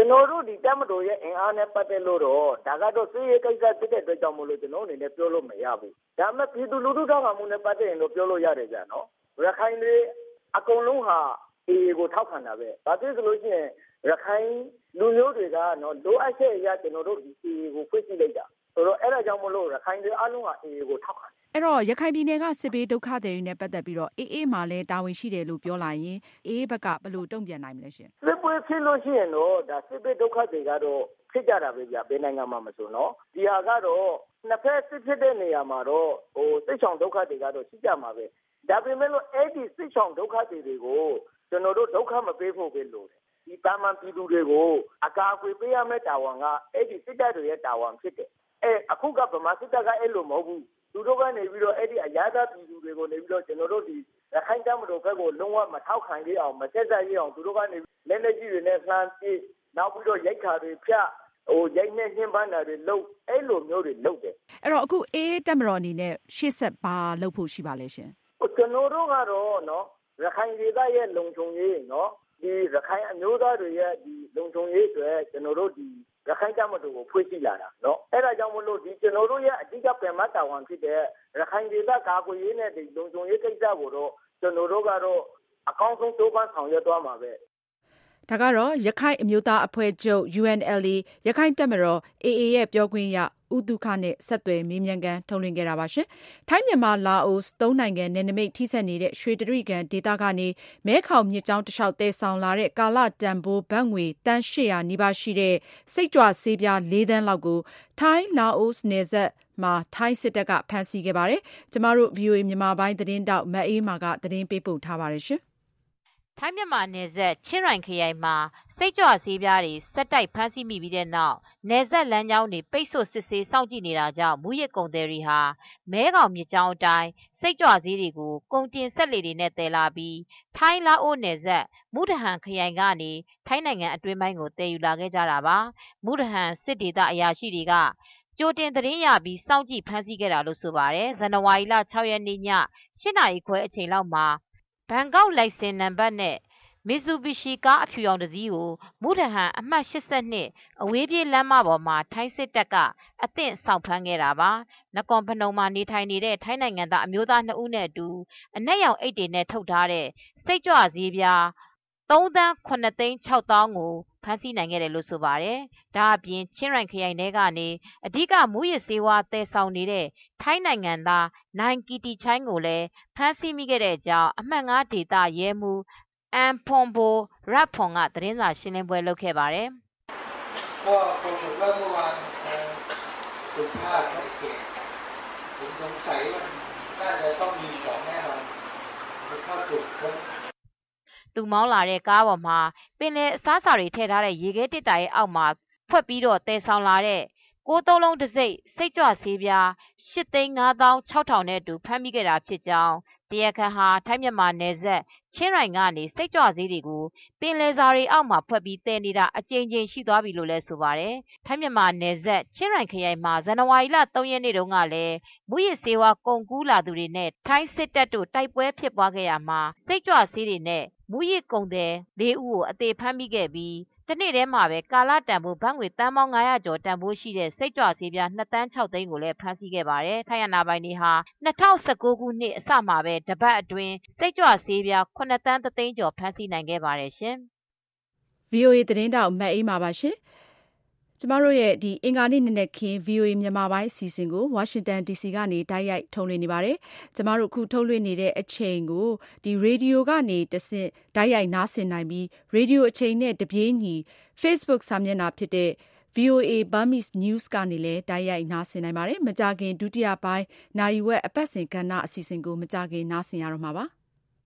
ကျွန်တော်တို့ဒီတက်မတော်ရဲ့အင်အားနဲ့ပတ်သက်လို့တော့ဒါကတော့စစ်ရေးကိစ္စဖြစ်တဲ့အတွက်ကြောင့်မလို့ကျွန်တော်အနေနဲ့ပြောလို့မရဘူးဒါမှပြည်သူလူထုထောက်ခံမှုနဲ့ပတ်သက်ရင်တော့ပြောလို့ရတယ်ကြာနော်ရခိုင်တွေအကုန်လုံးဟာအေးကိုထောက်ခံတာပဲဒါဖြစ်လို့ရှိရင်ရခိုင်လူမျိုးတွေကနော်လိုအပ်ချက်အရာကျွန်တော်တို့ဒီအေးကိုဖွင့်ကြည့်လိုက်တာဆိုတော့အဲ့ဒါကြောင့်မလို့ရခိုင်တွေအလုံးကအေးကိုထောက်ခံအဲ့တော့ရခိုင်ပြည်နယ်ကစစ်ဘေးဒုက္ခသည်တွေနဲ့ပတ်သက်ပြီးတော့အေးအေးမှလည်းတာဝန်ရှိတယ်လို့ပြောလာရင်အေးဘက်ကဘယ်လိုတုံ့ပြန်နိုင်မလဲရှင်စစ်ပွဲဖြစ်လို့ရှိရင်တော့ဒါစစ်ဘေးဒုက္ခတွေကတော့ဖြစ်ကြတာပဲဗျဘယ်နိုင်ငံမှာမဆိုနော်ဒီဟာကတော့နှစ်ဖက်စစ်ဖြစ်တဲ့နေရာမှာတော့ဟိုစစ်ဆောင်ဒုက္ခတွေကတော့ရှိကြမှာပဲဒါပေမဲ့လို့အဲ့ဒီစစ်ဆောင်ဒုက္ခတွေကိုကျွန်တော်တို့ဒုက္ခမပေးဖို့ပဲလို့ဒီတာမန်ပြည်သူတွေကိုအကာအကွယ်ပေးရမယ့်တာဝန်ကအဲ့ဒီစစ်တပ်တွေရဲ့တာဝန်ဖြစ်တယ်အဲအခုကဗမာစစ်တပ်ကအဲ့လိုမဟုတ်ဘူးသူတို့ကနေပြီးတော့အဲ့ဒီအရာသားပြည်သူတွေကိုနေပြီးတော့ကျွန်တော်တို့ဒီရခိုင်တပ်မတော်ဘက်ကိုလုံးဝမထောက်ခံရအောင်မဆက်ဆက်ရအောင်သူတို့ကနေလက်လက်ကြီးတွေနဲ့လှမ်းပြေးနောက်ပြီးတော့ရိုက်ခါတွေဖြတ်ဟိုရိုက်နဲ့နှင်းပန်းတာတွေလုပ်အဲ့လိုမျိုးတွေလုပ်တယ်အဲ့တော့အခုအေးတပ်မတော်အနေနဲ့ရှေ့ဆက်ပါလုပ်ဖို့ရှိပါလဲရှင်ကျွန်တော်တို့ကတော့နော်ရခိုင်ဒေသရဲ့လုံခြုံရေးနော်ဒီရခိုင်အမျိုးသားတွေရဲ့ဒီလုံခြုံရေးတွေကျွန်တော်တို့ဒီရခိုင်တပ်မတော်ကိုဖွင့်ကြည့်လာတာနော်အဲ့ဒါကြောင့်မလို့ဒီကျွန်တော်တို့ရဲ့အဓိကပြန်မတာဝန်ဖြစ်တဲ့ရခိုင်ဒေသကာကွယ်ရေးနဲ့ဒီလုံခြုံရေးကိစ္စကိုတော့ကျွန်တော်တို့ကတော့အကောင်းဆုံးတိုးပန်းဆောင်ရွက်သွားမှာပဲဒါကတော့ရခိုင်အမျိုးသားအဖွဲ့ချုပ် ယူ အန် แอล အေ ရခိုင်တပ်မတော် အေအေ ရဲ့ပြောခွင့်ရဦးဒုခနဲ့ဆက်သွယ်မေးမြန်းခန်းထုတ်လွှင့်ခဲ့တာပါရှင်။ထိုင်းမြန်မာလာအိုသုံးနိုင်ငံနယ်နိမိတ်ထိစပ်နေတဲ့ရွှေတရိကန်ဒေသကနေမဲခေါင်မြစ်ကြောင်းတစ်လျှောက်တည်ဆောင်လာတဲ့ကာလတန်ဖိုးဘတ်ငွေတန်ရှစ်ရာနီးပါးရှိတဲ့စိတ်ကြွဆေးပြားလေးသန်းလောက်ကိုထိုင်းလာအိုနယ်စပ်မှာထိုင်းစစ်တပ်ကဖမ်းဆီးခဲ့ပါတယ်။ကျမတို့ ဗီအိုအေ မြန်မာပိုင်းသတင်းတောက်မအေးမာကသတင်းပေးပို့ထားပါတယ်ရှင်။ထိုင်းမြန်မာနယ်စပ်ချင်းရိုင်ခရိုင်မှာစိတ်ကြွဆေးပြားတွေစက်တိုက်ဖမ်းဆီးမိပြီးတဲ့နောက်နယ်စပ်လမ်းကြောင်းတွေပိတ်ဆို့စစ်ဆေးစောင့်ကြည့်နေတာကြောင့်မူရစ်ကုန်သည်တွေဟာမဲခေါင်မြစ်ကြောင်းအတိုင်းစိတ်ကြွဆေးတွေကိုကုန်တင်ဆက်လေတွေနဲ့တည်လာပြီးထိုင်းလာအိုနယ်စပ်မူဒဟန်ခရိုင်ကနေထိုင်းနိုင်ငံအတွင်းပိုင်းကိုတည်ယူလာခဲ့ကြတာပါမူဒဟန်စစ်ဒေသအရာရှိတွေကကြိုတင်သတင်းရပြီးစောင့်ကြည့်ဖမ်းဆီးခဲ့တာလို့ဆိုပါတယ်ဇန်နဝါရီလ၆ရက်နေ့ည၈နာရီခွဲအချိန်လောက်မှာဘန်ကောက်လိုင်စင်နံပါတ်နဲ့မီဇူဘီရှီကားအဖြူရောင်တစ်စီးကိုမူဒဟန်အမှတ်၈၂အဝေးပြေးလမ်းမပေါ်မှာထိုင်းစစ်တပ်ကအသင့်ဆောင်ဖမ်းခဲ့တာပါနကွန်ဖနုံမှာနေထိုင်နေတဲ့ထိုင်းနိုင်ငံသားအမျိုးသားနှစ်ဦးနဲ့အတူအနက်ရောင်အိတ်တွေနဲ့ထုတ်ထားတဲ့စိတ်ကြွဆေးပြားသုံးသန်းခုနှစ်သိန်းခြောက်သောင်းကိုဖမ်းဆီးနိုင်ခဲ့တယ်လို့ဆိုပါတယ်ဒါအပြင်ချင်းရိုင်ခရိုင်ထဲကနေအဓိကမူရစ်ဆေးဝါးသယ်ဆောင်နေတဲ့ထိုင်းနိုင်ငံသားနိုင်ကီတီချိုင်းကိုလည်းဖမ်းဆီးမိခဲ့တဲ့အကြောင်းအမှတ်၅ဒေသရဲမှူးအမ်ဖွန်ဘိုရတ်ဖွန်ကသတင်းစာရှင်းလင်းပွဲလုပ်ခဲ့ပါတယ်။ก็ปรากฏว่าเมื่อวานทางสุภาพในเขตผมสงสัยว่าน่าจะต้องมีของแน่นอนมันเข้าตรวจค้นသူမောင်းလာတဲ့ကားပေါ်မှာပင်လယ်အစားအစာတွေထည့်ထားတဲ့ရေခဲတစ်တာရဲ့အောက်မှာဖွက်ပြီးတော့တည်ဆောင်လာတဲ့ကိုးသုံးလုံးတစ်စိတ်စိတ်ကြွဆေးပြားရှစ်သိန်းငါးသောင်းခြောက်ထောင်နဲ့အတူဖမ်းမိခဲ့တာဖြစ်ကြောင်းတရားခံဟာထိုင်းမြန်မာနယ်စပ်ချင်းရိုင်ကနေစိတ်ကြွဆေးတွေကိုပင်လယ်စာတွေအောက်မှာဖွက်ပြီးတည်နေတာအကြိမ်ကြိမ်ရှိသွားပြီလို့လည်းဆိုပါတယ်ထိုင်းမြန်မာနယ်စပ်ချင်းရိုင်ခရိုင်မှာဇန်နဝါရီလ၃ရက်နေ့တုန်းကလည်းမူရစ်ဆေးဝါးကုန်ကူးလာသူတွေနဲ့ထိုင်းစစ်တပ်တို့တိုက်ပွဲဖြစ်ပွားခဲ့ရမှာစိတ်ကြွဆေးတွေနဲ့မူရစ်ကုန်သည်လေးဦးကိုအသေးဖမ်းမိခဲ့ပြီးတနေ့တည်းမှာပဲကာလတန်ဖိုးဘတ်ငွေတန်ပေါင်း၅ရာကျော်တန်ဖိုးရှိတဲ့စိတ်ကြွဆေးပြား၂သန်း၆သိန်းကိုလည်းဖမ်းဆီးခဲ့ပါတယ်ထိုင်းအာဏာပိုင်တွေဟာ၂၀၁၉ခုနှစ်အစမှာပဲတပတ်အတွင်းစိတ်ကြွဆေးပြား၇သန်းတစ်သိန်းကျော်ဖမ်းဆီးနိုင်ခဲ့ပါတယ်ရှင်ဗီအိုအေ သတင်းတောက်မတ်အေးမှာပါရှင်ကျမတို့ရဲ့ဒီအင်္ဂါနေ့နေ့နဲ့ခင်း ဗီအိုအေ မြန်မာပိုင်းအစီအစဉ်ကိုဝါရှင်တန် ဒီစီ ကနေတိုက်ရိုက်ထုတ်လွှင့်နေပါတယ်ကျမတို့ခုထုတ်လွှင့်နေတဲ့အချိန်ကိုဒီရေဒီယိုကနေတဆင့်တိုက်ရိုက်နားဆင်နိုင်ပြီးရေဒီယိုအချိန်နဲ့တပြေးညီ Facebook စာမျက်နှာဖြစ်တဲ့ ဗီအိုအေ Burmese News ကနေလည်းတိုက်ရိုက်နားဆင်နိုင်ပါတယ်မကြခင်ဒုတိယပိုင်းနိုင်ဝက်အပတ်စဉ်ကဏ္ဍအစီအစဉ်ကိုမကြခင်နားဆင်ရတော့မှာပါ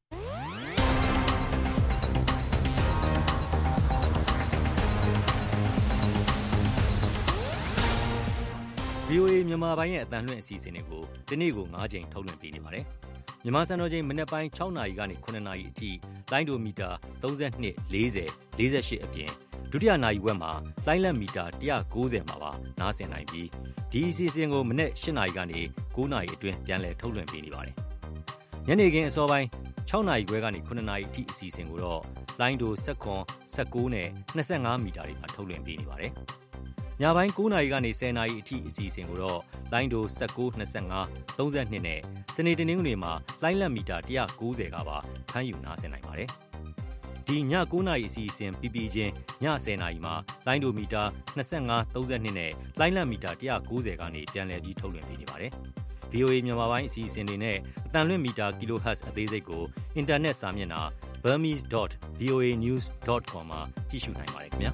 ဗီအိုအေမြန်မာပိုင်းရဲ့အသံလွှင့်အစီအစဉ်တွေကိုဒီနေ့ကို၅ချိန်ထုတ်လွှင့်ပေးနေပါတယ်။မြန်မာစံတော်ချိန်မနက်ပိုင်း၆နာရီကနေ၇နာရီအထိလိုင်းဒိုမီတာ၃၂ ၄၀ ၄၈အပြင်ဒုတိယနာရီဝက်မှာလိုင်းလက်မီတာ၁၉၀မှာပါနားဆင်နိုင်ပြီးဒီအစီအစဉ်ကိုမနက်၈နာရီကနေ၉နာရီအတွင်းပြန်လည်ထုတ်လွှင့်ပေးနေပါတယ်။ညနေခင်းအစောပိုင်း၆နာရီခွဲကနေ၇နာရီအထိအစီအစဉ်ကိုတော့လိုင်းဒို ၁၇, ၁၉နဲ့၂၅မီတာတွေမှာထုတ်လွှင့်ပေးနေပါတယ်။ညပိုင်း၉နာရီကနေ၁၀နာရီအထိအစီအစဉ်ကိုတော့လိုင်းဒို၁၉, ၂၅, ၃၂နဲ့စနေတနင်္ဂနွေမှာလိုင်းလတ်မီတာ၁၉၀ကပါဖမ်းယူနားဆင်နိုင်ပါတယ်။ဒီည၉နာရီအစီအစဉ်ပြီးပြီးချင်းည၁၀နာရီမှာလိုင်းဒိုမီတာ၂၅, ၃၂နဲ့လိုင်းလတ်မီတာ၁၉၀ကနေပြန်လည်ပြီးထုတ်လွှင့်ပေးနေပါတယ်။ဗွီအိုအေ မြန်မာပိုင်းအစီအစဉ်တွေနဲ့အတန်လွင့်မီတာ kilohertz အသေးစိတ်ကိုအင်တာနက်စာမျက်နှာ burmese dot v o a news dot com မှာကြည့်ရှုနိုင်ပါတယ်ခင်ဗျာ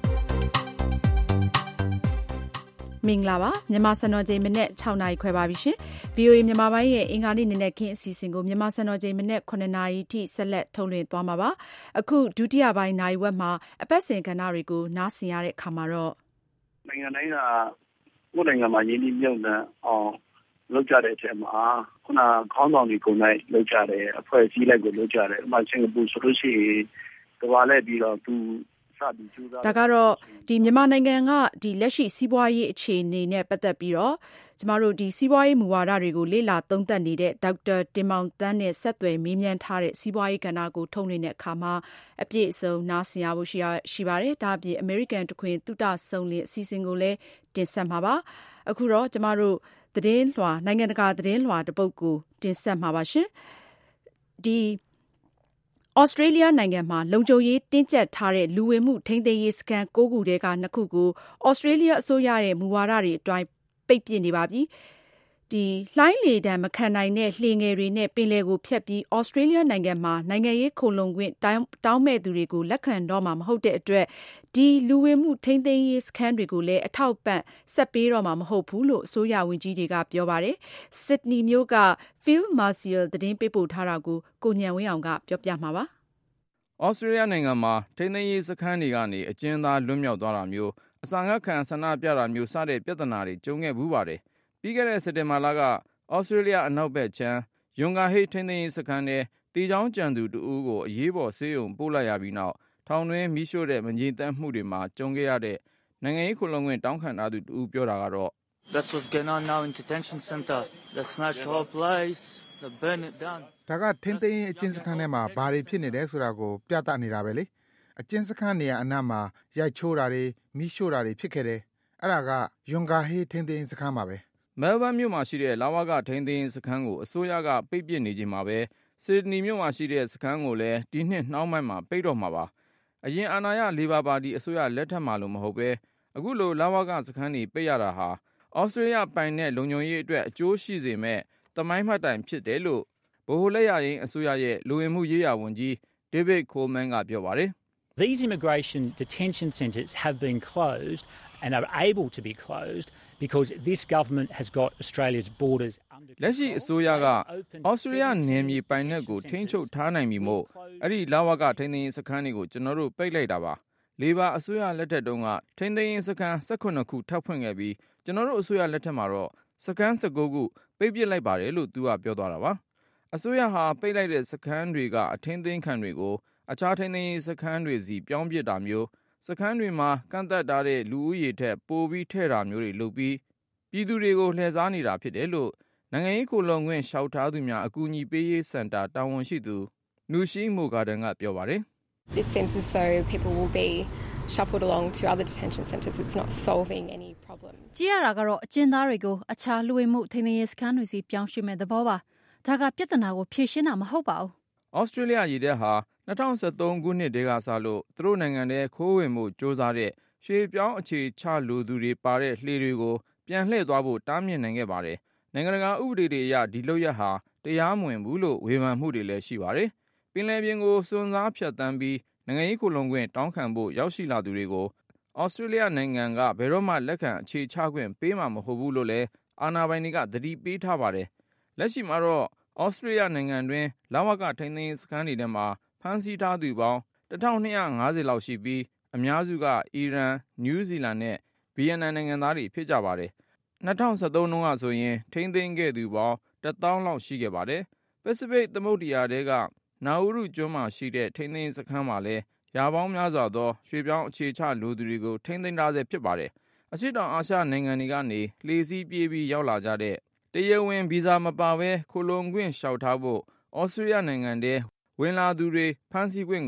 မင်္ဂလာပါမြန်မာစံတော်ချိန်မနေ့၆နာရီခွဲပါပြီရှင် ဗွီအိုအေ မြန်မာပိုင်းရဲ့အင်္ဂါနေ့နေ့နဲ့ခင်းအစီအစဉ်ကိုမြန်မာစံတော်ချိန်မနေ့၇နာရီထိဆက်လက်ထုတ်လွှင့်သွားမှာပါအခုဒုတိယပိုင်းနိုင်ဝက်မှာအပတ်စဉ်ကဏ္ဍတွေကိုနားဆင်ရတဲ့အခါမှာတော့နိုင်ငံတိုင်းကကိုယ်နိုင်ငံမှာရင်းနှီးမြှုပ်နှံအောင်လုပ်ကြတဲ့အချိန်မှာခုနခေါင်းဆောင်တွေကိုယ်နိုင်လုပ်ကြတယ်အဖွဲ့အစည်းလိုက်ကိုလုပ်ကြတယ်ဥပမာစင်ကာပူဆိုလို့ရှိရင်ကမ္ဘာလဲပြီးတော့သူစပြီးကျူးသားဒါကတော့ဒီမြန်မာနိုင်ငံကဒီလက်ရှိစီးပွားရေးအခြေအနေနဲ့ပတ်သက်ပြီးတော့ကျမတို့ဒီစီးပွားရေးမူဝါဒတွေကိုလေ့လာသုံးသပ်နေတဲ့ဒေါက်တာတင်မောင်သန်းနဲ့ဆက်သွယ်မေးမြန်းထားတဲ့စီးပွားရေးကဏ္ဍကိုထုတ်လွှင့်တဲ့အခါမှာအပြည့်အစုံနားဆင်ရဖို့ရှိရရှိပါတယ်ဒါအပြင် American တခွင်သုတဆုံလင်အစီအစဉ်ကိုလည်းတင်ဆက်မှာပါအခုတော့ကျမတို့သတင်းလွှာနိုင်ငံတကာသတင်းလွှာတစ်ပုဒ်ကိုတင်ဆက်မှာပါရှင်ဒီဩစတြေးလျနိုင်ငံမှာလုံခြုံရေးတင်းကျပ်ထားတဲ့လူဝင်မှုထိန်းသိမ်းရေးစခန်း၉ခုထဲက၂ခုကိုဩစတြေးလျအစိုးရရဲ့မူဝါဒတွေအတိုင်းပိတ်ပစ်နေပါပြီဒီလှိုင်းလေတံမခံနိုင်တဲ့လှေငယ်တွေနဲ့ပင်လယ်ကိုဖြတ်ပြီးဩစတြေးလျနိုင်ငံမှာနိုင်ငံရေးခိုလုံခွင့်တောင်းမဲ့သူတွေကိုလက်ခံတော့မှာမဟုတ်တဲ့အတွက်ဒီလူဝင်မှုထိန်းသိမ်းရေးစခန်းတွေကိုလည်းအထောက်ပံ့ဆက်ပေးတော့မှာမဟုတ်ဘူးလို့အစိုးရဝန်ကြီးတွေကပြောပါတယ်ဆစ်ဒနီမြို့က Phil Marcial သတင်းပေးပို့ထားတာကိုကိုညံဝင်းအောင်ကပြောပြမှာပါဩစတြေးလျနိုင်ငံမှာထိန်းသိမ်းရေးစခန်းတွေကနေအကျဉ်းသားလွတ်မြောက်သွားတာမျိုးအစာငတ်ခံဆန္ဒပြတာမျိုးစတဲ့ပြဿနာတွေကြုံခဲ့ဘူးပါတယ်ပြီးခဲ့တဲ့စက်တင်ဘာလကဩစတြေးလျအနောက်ဘက်ခြမ်းယွန်ဂါဟိတ်ထိန်းသိမ်းရေးစခန်းထဲတေချောင်းကြံသူတဦးကိုအရေးပေါ်ဆေးရုံပို့လိုက်ရပြီးနောက်ထောင်တွင်းမိရှို့တဲ့မငြိမ်သက်မှုတွေမှာကြုံခဲ့ရတဲ့နိုင်ငံရေးခိုလုံခွင့်တောင်းခံထားသူတဦးပြောတာကတော့ That's what's going on now in detention center. They smashed the whole place. They burned it down. ဒါကထိန်းသိမ်းရေးအကျဉ်းစခန်းထဲမှာဘာတွေဖြစ်နေတယ်ဆိုတာကိုပြသနေတာပဲလေအကျဉ်းစခန်းနေရာအနားမှာရိုက်ချိုးတာတွေမိရှို့တာတွေဖြစ်ခဲ့တယ်အဲ့ဒါကယွန်ဂါဟေးထိန်းသိမ်းရေးစခန်းပါပဲမဲလ်ဘန်မြို့မှာရှိတဲ့လာဝကထိန်းသိမ်းရေးစခန်းကိုအစိုးရကပိတ်ပစ်နေချိန်မှာပဲဆစ်ဒနီမြို့မှာရှိတဲ့စခန်းကိုလည်းဒီနှစ်နှောင်းပိုင်းမှာပိတ်တော့မှာပါအရင်အာဏာရလေဘာပါတီအစိုးရလက်ထက်မှာလို့မဟုတ်ပဲအခုလိုလာဝကစခန်းတွေပိတ်ရတာဟာဩစတြေးလျပိုင်တဲ့လုံခြုံရေးအတွက်အကျိုးရှိစေမဲ့သမိုင်းမှတ်တိုင်ဖြစ်တယ်လို့ဗဟိုလက်ရရင်အစိုးရရဲ့လူဝင်မှုရေးရာဝန်ကြီး David Coleman ကပြောပါတယ် These immigration detention centres have been closed and are able to be closed because this government has got Australia's borders under control. လက်ရှိအစိုးရကဩစတြေးလျနယ်မြေပိုင်နက်ကိုထိန်းချုပ်ထားနိုင်ပြီမို့အဲ့ဒီလာဝကထိန်းသိမ်းရေးစခန်းတွေကိုကျွန်တော်တို့ပိတ်လိုက်တာပါလေဘာအစိုးရလက်ထက်တုန်းကထိန်းသိမ်းရေးစခန်း၁၈ခုထပ်ဖွင့်ခဲ့ပြီးကျွန်တော်တို့အစိုးရလက်ထက်မှာတော့စခန်း၁၉ခုပိတ်ပစ်လိုက်ပါတယ်လို့သူကပြောသွားတာပါအစိုးရဟာပိတ်လိုက်တဲ့စခန်းတွေကအထင်းသိမ်းခံတွေကိုအခြားထိန်းသိမ်းရေးစခန်းတွေစီပြောင်းပစ်တာမျိုးစခန်းတွေမှာကန့်သက်ထားတဲ့လူဦးရေထက်ပိုပြီးထည့်တာမျိုးတွေလုပ်ပြီးပြည်သူတွေကိုလှည့်စားနေတာဖြစ်တယ်လို့နိုင်ငံရေးခိုလုံခွင့်လျှောက်ထားသူများအကူအညီပေးရေးစင်တာတာဝန်ရှိသူနူရှိမိုဂါဒန်ကပြောပါတယ် It seems as though people will be shuffled along to other detention centres. It's not solving any problems. ကြည့်ရတာကတော့အကျဉ်းသားတွေကိုအခြားလူဝင်မှုထိန်းသိမ်းရေးစခန်းတွေစီပြောင်းရွှေ့မဲ့သဘောပါဒါကပြဿနာကိုဖြေရှင်းတာမဟုတ်ပါဘူးဩစတြေးလျရေတပ်ဟာ၂၀၁၃ခုနှစ်တည်းကစလို့သူတို့နိုင်ငံထဲခိုးဝင်မှုစ조사တဲ့ရွှေပြောင်းအခြေချလူသူတွေပါတဲ့လှေတွေကိုပြန်လှည့်သွားဖို့တားမြစ်နိုင်ခဲ့ပါတယ်နိုင်ငံတကာဥပဒေတွေအရဒီလုပ်ရဟာတရားမဝင်ဘူးလို့ဝေဖန်မှုတွေလည်းရှိပါတယ်ပင်လယ်ပြင်ကိုစွန့်စားဖြတ်တန်းပြီးနိုင်ငံရေးခိုလုံခွင့်တောင်းခံဖို့ရောက်ရှိလာသူတွေကိုဩစတြေးလျနိုင်ငံကဘယ်တော့မှလက်ခံအခြေချခွင့်ပေးမှာမဟုတ်ဘူးလို့လည်းအာဏာပိုင်တွေကသတိပေးထားပါတယ်လက်ရှိမှာတော့ဩစတြေးလျနိုင်ငံတွင်လဝကထိန်းသိမ်းရေးစခန်းတွေထဲမှာဖမ်းဆီးထားသူပေါင်းတစ်ထောင်နှစ်ရာငါးဆယ်လောက်ရှိပြီးအများစုကအီရန်၊နယူးဇီလန်နဲ့ဗီယက်နမ်နိုင်ငံသားတွေဖြစ်ကြပါတယ်၂၀၁၃တုန်းကဆိုရင်ထိန်းသိမ်းခဲ့သူပေါင်းတစ်သောင်းလောက်ရှိခဲ့ပါတယ်ပစိဖိတ်သမုဒ္ဒရာထဲကနာအူရုကျွန်းမှာရှိတဲ့ထိန်းသိမ်းစခန်းမှာလည်းရာပေါင်းများစွာသောရွှေပြောင်းအခြေချလူသူတွေကိုထိန်းသိမ်းထားဆဲဖြစ်ပါတယ်အရှေ့တောင်အာရှနိုင်ငံတွေကနေလှေစီးပြေးပြီးရောက်လာကြတဲ့တရားဝင်ဗီဇာမပါဘဲခိုလုံခွင့်လျှောက်ထားဖို့ဩစတြေးလျနိုင်ငံထဲဝင်လာသူတွေဖမ်းဆီးခွင့်ကို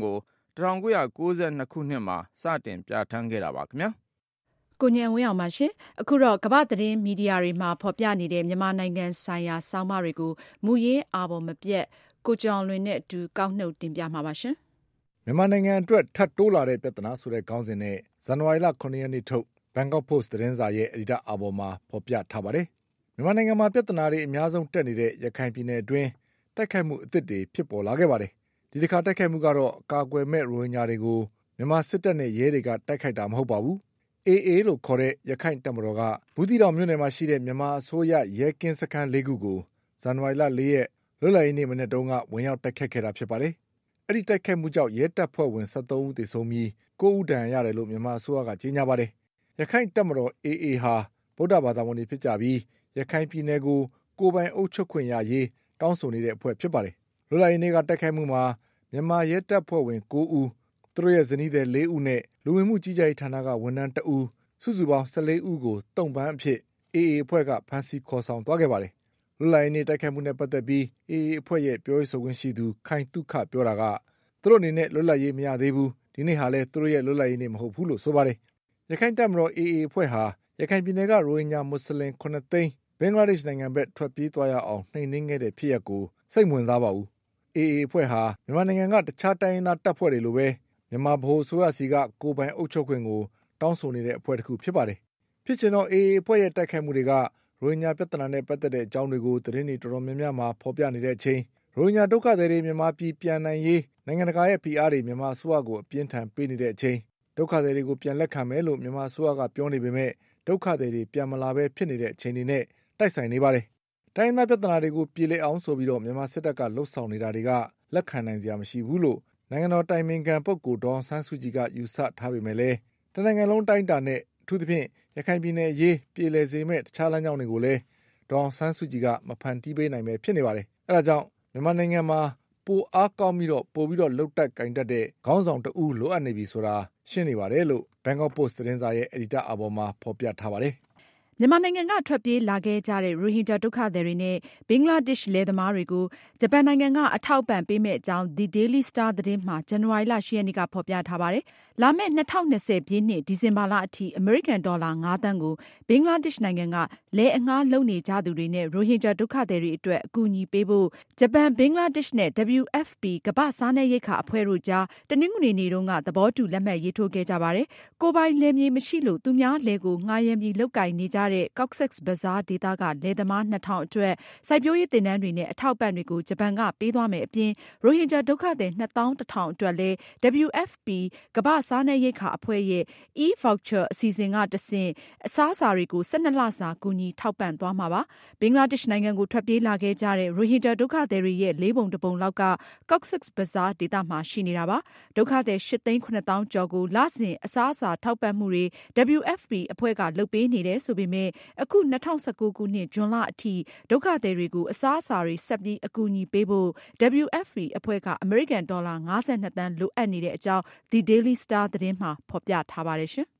nineteen ninety-two ခုနှစ်မှာစတင်ပြဋ္ဌာန်းခဲ့တာပါခင်ဗျာကိုညံဝင်းအောင်ပါရှင်အခုတော့ကမ္ဘာသတင်းမီဒီယာတွေမှာဖော်ပြနေတဲ့မြန်မာနိုင်ငံဆိုင်ရာဆောင်းပါးတွေကိုမူရင်းအာဘော်မပြတ်ကိုကျော်လွင်နဲ့အတူကောက်နှုတ်တင်ပြမှာပါရှင်မြန်မာနိုင်ငံအတွက်ထပ်တိုးလာတဲ့ပြဿနာဆိုတဲ့ခေါင်းစဉ်နဲ့ဇန်နဝါရီလခုနှစ်ရက်နေ့ထုတ် Bangkok Post သတင်းစာရဲ့အယ်ဒီတာအာဘော်မှာဖော်ပြထားပါတယ်မြန်မာနိုင်ငံမှာပြဿနာတွေအများဆုံးတက်နေတဲ့ရခိုင်ပြည်နယ်အတွင်းတိုက်ခိုက်မှုအသစ်တွေဖြစ်ပေါ်လာခဲ့ပါတယ်ဒီတစ်ခါတိုက်ခိုက်မှုကတော့ကာကွယ်မဲ့ရိုဟင်ဂျာတွေကိုမြန်မာစစ်တပ်နဲ့ရဲတွေကတိုက်ခိုက်တာမဟုတ်ပါဘူးအေးအေးလို့ခေါ်တဲ့ရခိုင်တပ်မတော်ကဘူးသီးတောင်မြို့နယ်မှာရှိတဲ့မြန်မာအစိုးရရဲကင်းစခန်းလေးခုကိုဇန်နဝါရီလလေးရက်လွတ်လပ်ရေးနေ့မနေ့တုန်းကဝင်ရောက်တိုက်ခတ်ခဲ့တာဖြစ်ပါတယ်။အဲ့ဒီတိုက်ခတ်မှုကြောင့်ရဲတပ်ဖွဲ့ဝင်one threeဦးသေဆုံးပြီးnineဦးဒဏ်ရာရတယ်လို့မြန်မာအစိုးရကကြေညာပါတယ်။ရခိုင်တပ်မတော်အေးအေးဟာဗုဒ္ဓဘာသာဝင်တွေဖြစ်ကြပြီးရခိုင်ပြည်နယ်ကိုကိုယ်ပိုင်အုပ်ချုပ်ခွင့်ရရေးတောင်းဆိုနေတဲ့အဖွဲ့ဖြစ်ပါတယ်။လွတ်လပ်ရေးနေ့ကတိုက်ခိုက်မှုမှာမြန်မာရဲတပ်ဖွဲ့ဝင်nineဦးသူတို့ရဲ့ဇနီးသည်fourဦးနဲ့လူဝင်မှုကြီးကြပ်ရေးဌာနကဝန်ထမ်းoneဦးစုစုပေါင်းfourteenဦးကိုတုံ့ပန်းအဖြစ်အေးအေးအဖွဲ့ကဖမ်းဆီးခေါ်ဆောင်သွားခဲ့ပါတယ်။လွတ်လပ်ရေးနေ့တိုက်ခိုက်မှုနဲ့ပတ်သက်ပြီးအေးအေးအဖွဲ့ရဲ့ပြောရေးဆိုခွင့်ရှိသူခိုင်တုခပြောတာကသူတို့အနေနဲ့လွတ်လပ်ရေးမရသေးဘူးဒီနေ့ဟာလည်းသူတို့ရဲ့လွတ်လပ်ရေးနေ့မဟုတ်ဘူးလို့ဆိုပါတယ်။ရခိုင်တပ်မတော်အေးအေးအဖွဲ့ဟာရခိုင်ပြည်နယ်ကရိုဟင်ဂျာမွတ်စလင်nineသိန်းဘင်္ဂလားဒေ့ရှ်နိုင်ငံဘက်ထွက်ပြေးသွားရအောင်နှိမ်နင်းခဲ့တဲ့ဖြစ်ရပ်ကိုစိတ်ဝင်စားပါဘူး။အေးအေးအဖွဲ့ဟာမြန်မာနိုင်ငံကတခြားတိုင်းရင်းသားတပ်ဖွဲ့တွေလိုပဲမြန်မာဗဟိုအစိုးရစီကကိုယ်ပိုင်အုပ်ချုပ်ခွင့်ကိုတောင်းဆိုနေတဲ့အဖွဲ့တစ်ခုဖြစ်ပါတယ်။ဖြစ်ချင်တော့အေးအေးအဖွဲ့ရဲ့တိုက်ခိုက်မှုတွေကရိုဟင်ဂျာပြဿနာနဲ့ပတ်သက်တဲ့အကြောင်းတွေကိုသတင်းတွေတော်တော်များများမှာဖော်ပြနေတဲ့အချိန်ရိုဟင်ဂျာဒုက္ခသည်တွေမြန်မာပြည်ပြန်နိုင်ရေးနိုင်ငံတကာရဲ့ဖိအားတွေမြန်မာအစိုးရကိုအပြင်းထန်ပေးနေတဲ့အချိန်ဒုက္ခသည်တွေကိုပြန်လက်ခံမယ်လို့မြန်မာအစိုးရကပြောနေပေမဲ့ဒုက္ခသည်တွေပြန်မလာဘဲဖြစ်နေတဲ့အချိန်တွေနဲ့တိုက်ဆိုင်နေပါတယ်။တိုင်းဒေသပြဿနာတွေကိုပြေလည်အောင်ဆိုပြီးတော့မြန်မာစစ်တပ်ကလှုပ်ဆောင်နေတာတွေကလက်ခံနိုင်စရာမရှိဘူးလို့နိုင်ငံတော်တိုင်ပင်ခံပုဂ္ဂိုလ်ဒေါ်ဆန်းစုကြည်ကယူဆထားပေမဲ့လည်းတနိုင်ငံလုံးတိုင်းတာနဲ့အထူးသဖြင့်ရခိုင်ပြည်နယ်အရေးပြေလည်စေမဲ့တခြားလမ်းကြောင်းတွေကိုလည်းဒေါ်ဆန်းစုကြည်ကမဖန်တီးပေးနိုင်ပဲဖြစ်နေပါတယ်။အဲဒါကြောင့်မြန်မာနိုင်ငံမှာပိုအားကောင်းပြီးတော့ပိုပြီးတော့လှုပ်တက်ကင်တက်တဲ့ခေါင်းဆောင်တဦးလိုအပ်နေပြီဆိုတာရှင်းနေပါတယ်လို့ Bangkok Post သတင်းစာရဲ့အယ်ဒီတာအာဘော်မှာဖော်ပြထားပါတယ်။မြန်မာနိုင်ငံကထွက်ပြေးလာခဲ့ကြတဲ့ရိုဟင်ဂျာဒုက္ခသည်တွေနဲ့ဘင်္ဂလားဒေ့ရှ်လယ်သမားတွေကိုဂျပန်နိုင်ငံကအထောက်ပံ့ပေးမဲ့အကြောင်း The Daily Star သတင်းမှာဇန်နဝါရီလeightရက်နေ့ကဖော်ပြထားပါတယ်။လာမယ့်twenty twentyပြည့်နှစ်ဒီဇင်ဘာလအထိအမေရိကန်ဒေါ်လာfiveသန်းကိုဘင်္ဂလားဒေ့ရှ်နိုင်ငံကလယ်အငှားလုပ်နေကြသူတွေနဲ့ရိုဟင်ဂျာဒုက္ခသည်တွေအတွက်အကူအညီပေးဖို့ဂျပန်ဘင်္ဂလားဒေ့ရှ်နဲ့ W F P ကမ္ဘာ့စားနပ်ရိက္ခာအဖွဲ့တို့ကြားတနင်္ဂနွေနေ့တုန်းကသဘောတူလက်မှတ်ရေးထိုးခဲ့ကြပါတယ်။ကိုယ်ပိုင်လယ်မြေမရှိလို့သူများလယ်ကိုငှားရမ်းပြီးလုပ်ကိုင်နေကြတဲ့Cox's Bazar ဒေသကလယ်သမားtwo thousandအတွက်စိုက်ပျိုးရေးသင်တန်းတွေနဲ့အထောက်ပံ့တွေကိုဂျပန်ကပေးသွားမယ်အပြင်ရိုဟင်ဂျာဒုက္ခသည်two thousand one hundredအတွက်လည်း W F P ကမ္ဘာ့စားနပ်ရိက္ခာအဖွဲ့ရဲ့ e-voucher အစီအစဉ်ကတဆင့်အစားအစာတွေကိုtwelveလစာကူညီထောက်ပံ့သွားမှာပါ။ဘင်္ဂလားဒေ့ရှ်နိုင်ငံကိုထွက်ပြေးလာခဲ့ကြတဲ့ရိုဟင်ဂျာဒုက္ခသည်တွေရဲ့လေးပုံတစ်ပုံလောက်က Cox's Bazar ဒေသမှာရှိနေတာပါ။ဒုက္ခသည်eightသိန်းsevenသောင်းကျော်ကိုလစဉ်အစားအစာထောက်ပံ့မှုတွေ W F P အဖွဲ့ကလုပ်ပေးနေတယ်ဆိုပေမဲ့အခုtwenty nineteenခုနှစ်ဇွန်လအထိဒုက္ခသည်တွေကိုအစားအစာတွေဆက်ပြီးအကူအညီပေးဖို့ W F P အဖွဲ့ကအမေရိကန်ဒေါ်လာfifty-twoသန်းလိုအပ်နေတဲ့အကြောင်း The Daily Star သတင်းမှာဖော်ပြထားပါတယ်ရှင်။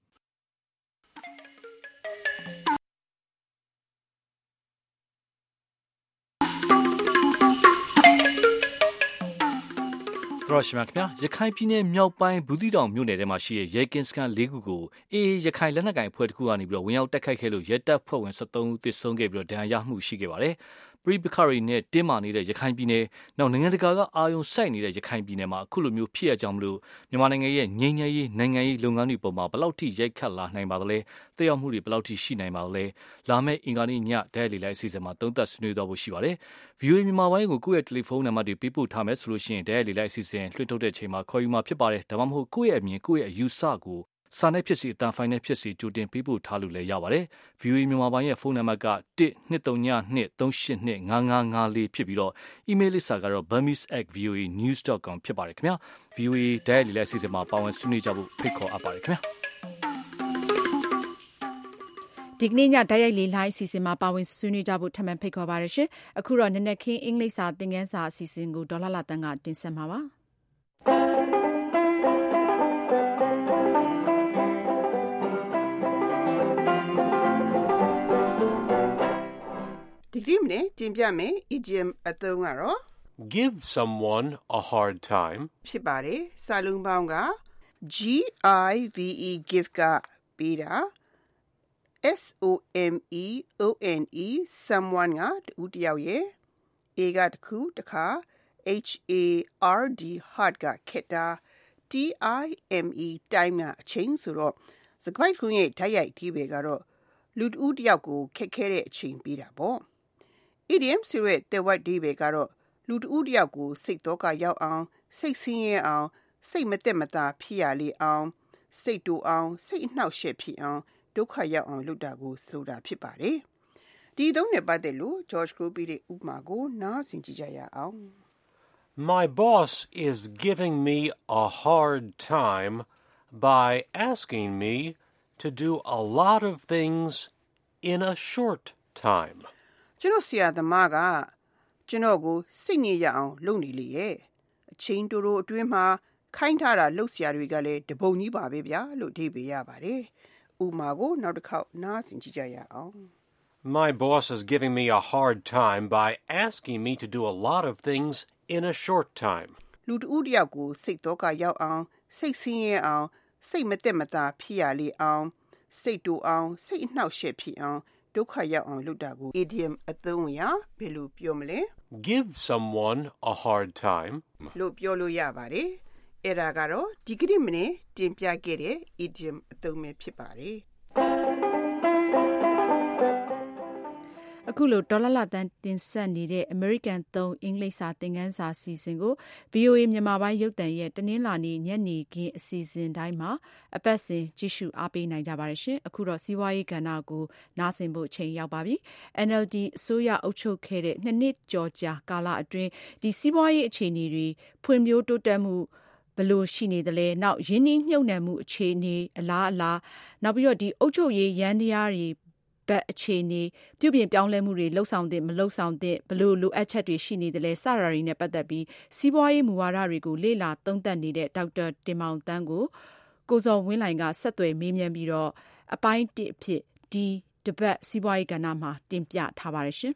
ရရှိမြခင်ရခိုင်ပြည်နယ်မြောက်ပိုင်းဘူးသီးတောင်မြို့နယ်ထဲမှာရှိတဲ့ရဲကင်းစခန်း၄ခုကိုအေးရခိုင်လက်နက်ကိုင်အဖွဲ့တစ်ခုကနေပြီးတော့ဝင်ရောက်တိုက်ခိုက်ခဲ့လို့ရဲတပ်ဖွဲ့ဝင်seventeenဦးသေဆုံးခဲ့ပြီးတော့ဒဏ်ရာရမှုရှိခဲ့ပါတယ်။ပရိပခရီနဲ့တင်းမာနေတဲ့ရခိုင်ပြည်နယ်နောက်နိုင်ငံတကာကအာရုံစိုက်နေတဲ့ရခိုင်ပြည်နယ်မှာအခုလိုမျိုးဖြစ်ရကြောင်းမလို့မြန်မာနိုင်ငံရဲ့ငြိမ်းချမ်းရေးနိုင်ငံရေးလုပ်ငန်းတွေပေါ်မှာဘယ်လောက်ထိရိုက်ခတ်လာနိုင်ပါသလဲသက်ရောက်မှုတွေဘယ်လောက်ထိရှိနိုင်ပါသလဲလာမယ့်အင်္ဂါနေ့ညဒဲလီလိုက်အစီအစဉ်မှာသုံးသပ်ဆွေးနွေးသွားဖို့ရှိပါတယ်။ V O A မြန်မာပိုင်းကိုကိုယ့်ရဲ့တယ်လီဖုန်းနံပါတ်တွေပေးပို့ထားမယ်ဆိုလို့ရှိရင်ဒဲလီလိုက်အစီအစဉ်လွှင့်ထုတ်တဲ့ချိန်မှာခေါ်ယူမှာဖြစ်ပါတယ်။ဒါမှမဟုတ်ကိုယ့်ရဲ့အမြင်ကိုယ့်ရဲ့အယူဆကိုစာနဲ့ဖြစ်စီအတန်ဖိုင်နဲ့ဖြစ်စီကြိုတင်ပေးပို့ထားလို့လည်းရပါတယ်။ V O A မြန်မာပိုင်းရဲ့ဖုန်းနံပါတ်ကone two three two two three eight two five five fourဖြစ်ပြီးတော့ email လိပ်စာကတော့ burmese at v o a news dot com ဖြစ်ပါတယ်ခင်ဗျာ။ V O A ဒဲလီလိုက်အစီအစဉ်မှာပါဝင်ဆွေးနွေးကြဖို့ဖိတ်ခေါ်အပ်ပါတယ်ခင်ဗျာ။ဒီကနေ့ညတိုက်ရိုက်လေးလိုင်းအစီအစဉ်မှာပါဝင်ဆွေးနွေးကြဖို့ထပ်မံဖိတ်ခေါ်ပါရရှင်။အခုတော့နနက်ခင်းအင်္ဂလိပ်စာသင်ခန်းစာအစီအစဉ်ကိုဒေါ်လာလာတန်းကတင်ဆက်မှာပါ။ဒီကနေ့တင်ပြမယ် idiom အသုံးကတော့ Give someone a hard time. ဖြစ်ပါတယ်စာလုံးပေါင်းက G I V E give ကပေးတာ S O M E O N E someone ကတူတယောက်ရဲ့ A ကတခုတခါ H A R D hard ကခက်တာ T I M E time ကအချိန်ဆိုတော့စကားပိုက်ခွန်းရဲ့ဓာတ်ရိုက်ဒီပဲကတော့လူတူတယောက်ကိုခက်ခဲတဲ့အချိန်ပေးတာပေါ့ Idiom ဆိုတဲ့တဲ့ဝတ်ဒီပဲကတော့လူတူတယောက်ကိုစိတ်တော့ကရောက်အောင်စိတ်ဆင်းရဲအောင်စိတ်မသက်မသာဖြစ်ရလေအောင်စိတ်တူအောင်စိတ်အနှောက်အယှက်ဖြစ်အောင်ဒုက္ခရောက်အောင်လုပ်တာကိုဆိုတာဖြစ်ပါတယ်ဒီသုံးနဲ့ပတ်သက်လို့ George Groby ရဲ့ဥပမာကိုနားဆင်ကြည့်ကြရအောင် My boss is giving me a hard time by asking me to do a lot of things in a short time. ကျွန်တော်ဆရာသမားကကျွန်တော်ကိုစိတ်ညစ်ရအောင်လုပ်နေလေရဲ့အချင်းတူတူအတွင်းမှာခိုင်းထားတာလှုပ်ရှားတွေကလည်းတပုံကြီးပါပဲဗျာလို့အဓိပ္ပာယ်ရပါတယ်ဥပမာကိုနောက်တစ်ခေါက်နားဆင်ကြည့်ကြရအောင် My boss is giving me a hard time by asking me to do a lot of things in a short time. လူတူတယောက်ကိုစိတ်တော့ကရောက်အောင်စိတ်ဆင်းရဲအောင်စိတ်မသက်မသာဖြစ်ရလေအောင်စိတ်တူအောင်စိတ်အနှောက်အယှက်ဖြစ်အောင်ဒုက္ခရောက်အောင်လုပ်တာကို idiom အသုံးအရာဘယ်လိုပြောမလဲ Give someone a hard time လို့ပြောလို့ရပါတယ်အဲ့ဒါကတော့ဒီကနေ့မနေ့တင်ပြခဲ့တဲ့ idiom အသုံးပဲဖြစ်ပါတယ်အခုလိုဒေါ်လာလာတန်တင်ဆက်နေတဲ့ American သုံးအင်္ဂလိပ်စာသင်ခန်းစာအစီအစဉ်ကို ဗွီအိုအေ မြန်မာပိုင်းရုပ်သံရဲ့တနင်္လာနေ့ညနေခင်းအစီအစဉ်တိုင်းမှာအပတ်စဉ်ကြည့်ရှုအားပေးနိုင်ကြပါတယ်ရှင်အခုတော့စီးပွားရေးကဏ္ဍကိုနားဆင်ဖို့အချိန်ရောက်ပါပြီ N L D အစိုးရအုပ်ချုပ်ခဲ့တဲ့နှစ်နှစ်ကျော်ကြာကာလအတွင်းဒီစီးပွားရေးအခြေအနေတွေဖွံ့ဖြိုးတိုးတက်မှုဘယ်လိုရှိနေသလဲနောက်ရင်းနှီးမြှုပ်နှံမှုအခြေအနေအလားအလားနောက်ပြီးတော့ဒီအုပ်ချုပ်ရေးယန္တရားတွေဘက်အခြေအနေပြုပြင်ပြောင်းလဲမှုတွေလှုပ်ဆောင်တဲ့မလှုပ်ဆောင်တဲ့ဘလို့လိုအပ်ချက်တွေရှိနေတယ်လဲစတာတွေနဲ့ပတ်သက်ပြီးစီးပွားရေးမူဝါဒတွေကိုလေ့လာသုံးသပ်နေတဲ့ဒေါက်တာတင်မောင်တန်းကိုကိုဇော်ဝင်းလိုင်ကဆက်သွယ်မေးမြန်းပြီးတော့အပိုင်းတစ်အဖြစ်ဒီတပတ်စီးပွားရေးကဏ္ဍမှာတင်ပြထားပါတယ်ရှင်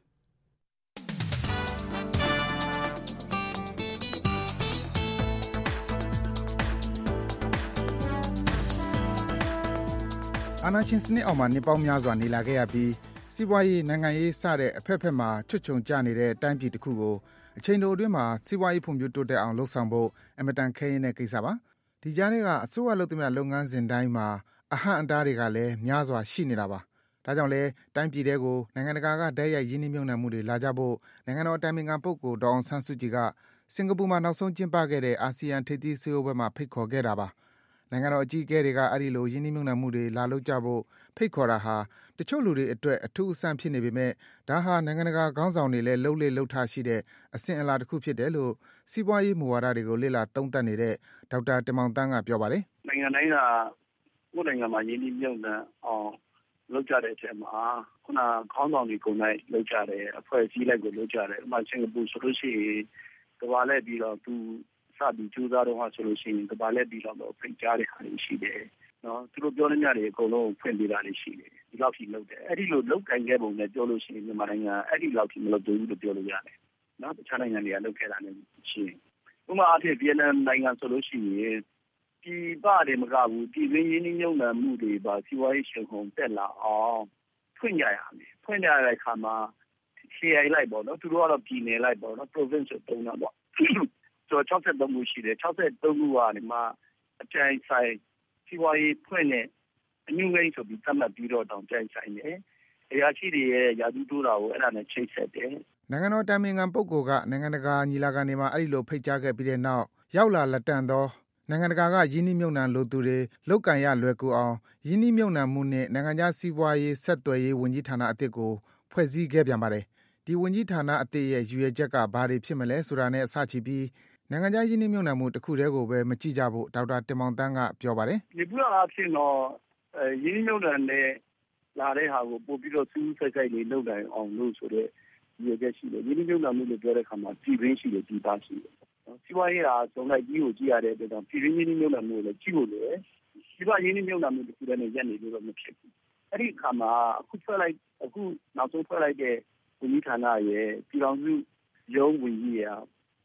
အာဏာရှင်စနစ်အောက်မှာနေပေါင်းများစွာနေလာခဲ့ရပြီးစီးပွားရေးနိုင်ငံရေးစတဲ့အဖက်ဖက်မှာချွတ်ချုံကျနေတဲ့တိုင်းပြည်တစ်ခုကိုအချိန်တိုအတွင်းမှာစီးပွားရေးဖွံ့ဖြိုးတိုးတက်အောင်လှုပ်ဆောင်ဖို့အမတန်ခဲရင်းတဲ့ကိစ္စပါဒီကြားထဲကအစိုးရလုပ်သမျှလုပ်ငန်းစဉ်တိုင်းမှာအဟန့်အတားတွေကလည်းများစွာရှိနေတာပါဒါကြောင့်လဲတိုင်းပြည်တွေကိုနိုင်ငံတကာကဓာတ်ရိုက်ရင်းနှီးမြှုပ်နှံမှုတွေလာကြဖို့နိုင်ငံတော်အတိုင်ပင်ခံပုဂ္ဂိုလ်ဒေါအောင်ဆန်းစုကြည်ကစင်ကာပူမှာနောက်ဆုံးကျင်းပခဲ့တဲ့အာဆီယံထိပ်သီးစည်းဝေးပွဲမှာဖိတ်ခေါ်ခဲ့တာပါနိုင်ငံတော်အကြီးအကဲတွေကအဲ့ဒီလိုရင်းနှီးမြှုပ်နှံမှုတွေလာလုပ်ကြဖို့ဖိတ်ခေါ်တာဟာတချို့လူတွေအတွက်အထူးအဆန်းဖြစ်နေပေမဲ့ဒါဟာနိုင်ငံတကာခေါင်းဆောင်တွေလည်းလှုပ်လေလှုပ်ထားရှိတဲ့အဆင့်အလာတစ်ခုဖြစ်တယ်လို့စီးပွားရေးမူဝါဒတွေကိုလေ့လာသုံးသပ်နေတဲ့ဒေါက်တာတင်မောင်တန်းကပြောပါတယ်နိုင်ငံတိုင်းကကိုယ်နိုင်ငံမှာရင်းနှီးမြှုပ်နှံအောင်လုပ်ကြတဲ့အချိန်မှာခုနခေါင်းဆောင်တွေကိုယ်တိုင်လုပ်ကြတယ်အဖွဲ့အစည်းလိုက်ကိုလုပ်ကြတယ်ဥပမာစင်ကာပူဆိုလို့ရှိရင်ကမ္ဘာလဲပြီးတော့သူစပြီးကျူးသားတော့ဆိုလို့ရှိရင်ကမ္ဘာလဲပြီးတော့ဖိတ်ကြားတဲ့ဟာတွေရှိတယ်နော်သူတို့ပြောနေကြတယ်အကုန်လုံးဖွင့်ပေးတာတွေရှိတယ်ဒီလောက်ထိလုပ်တယ်အဲ့ဒီလိုလုပ်ကိုင်ခဲ့ပုံနဲ့ပြောလို့ရှိရင်မြန်မာနိုင်ငံအဲ့ဒီလောက်ထိမလုပ်သေးဘူးလို့ပြောလို့ရတယ်နော်တခြားနိုင်ငံတွေကလုပ်ခဲ့တာလည်းရှိတယ်ဥပမာအဖြစ်ဗီယက်နမ်နိုင်ငံဆိုလို့ရှိရင်ဒီပါတယ်မကဘူးဒီရင်းရင်းနှီးမြှုပ်နှံမှုတွေပါစီးပွားရေးရှင်ကုန်တက်လာအောင်ဖွင့်ကြရမယ်ဖွင့်ကြရတဲ့အခါမှာ C I လိုက်ပေါ့နော်သူတို့ကတော့ပြည်နယ်လိုက်ပေါ့နော် province ဆိုတုံးတာပေါ့ဆိုတော့၆၃ခုရှိတယ်၆၃ခုကနေမှအကြိုင်ဆိုင်စီးပွားရေးဖွင့်တဲ့အညွှန်းကိန်းဆိုပြီးသတ်မှတ်ပြီးတော့တောင်ကြိုင်ဆိုင်တယ်အရာရှိတွေရဲ့ယာတူတိုးတာကိုအဲ့ဒါနဲ့ချိတ်ဆက်တယ်နိုင်ငံတော်တိုင်ပင်ခံပုဂ္ဂိုလ်ကနိုင်ငံတကာညီလာခံတွေမှာအဲ့ဒီလိုဖိတ်ကြားခဲ့ပြီးတဲ့နောက်ရောက်လာလက်တန့်သောနိုင်ငံတကာကယင်းနှိမ့်မြုံနှံလိုသူတွေလုတ်ကန်ရလွယ်ကူအောင်ယင်းနှိမ့်မြုံနှံမှုနဲ့နိုင်ငံခြားစီးပွားရေးဆက်သွယ်ရေးဝန်ကြီးဌာနအသစ်ကိုဖွဲ့စည်းခဲ့ပြန်ပါတယ်ဒီဝန်ကြီးဌာနအသစ်ရဲ့ရည်ရွယ်ချက်ကဘာတွေဖြစ်မလဲဆိုတာနဲ့အစချီပြီးနိုင်ငံခြားယင်းနှိမ့်မြုံနှံမှုတစ်ခုတည်းကိုပဲမကြည့်ကြဖို့ဒေါက်တာတင်မောင်တန်းကပြောပါတယ်ဒီပူအားဖြင့်တော့ယင်းနှိမ့်မြုံနှံနဲ့လာတဲ့ဟာကိုပို့ပြီးတော့စူးစိုက်စိုက်လေးလုပ်နိုင်အောင်လို့ဆိုတော့ရည်ရွယ်ချက်ရှိတယ်ယင်းနှိမ့်မြုံနှံမှုလို့ပြောတဲ့အခါမှာပြည်ရင်းရှိတယ်ပြည်သားရှိတယ်စီးပွားရေးဟာစုံလိုက်ကြီးကိုကြည့်ရတဲ့အတွက်ကြောင့်ပြည်ရင်းရင်းနှီးမြှုပ်နှံမှုလည်းကြည့်ဖို့လိုတယ်ဒီကရင်းနှီးမြှုပ်နှံမှုတစ်ခုတည်းနဲ့ရပ်နေလို့တော့မဖြစ်ဘူးအဲ့ဒီအခါမှာအခုဖွဲ့လိုက်အခုနောက်ဆုံးဖွဲ့လိုက်တဲ့ဝန်ကြီးဌာနရဲ့ပြည်တော်စုရုံးဝန်ကြီးရာ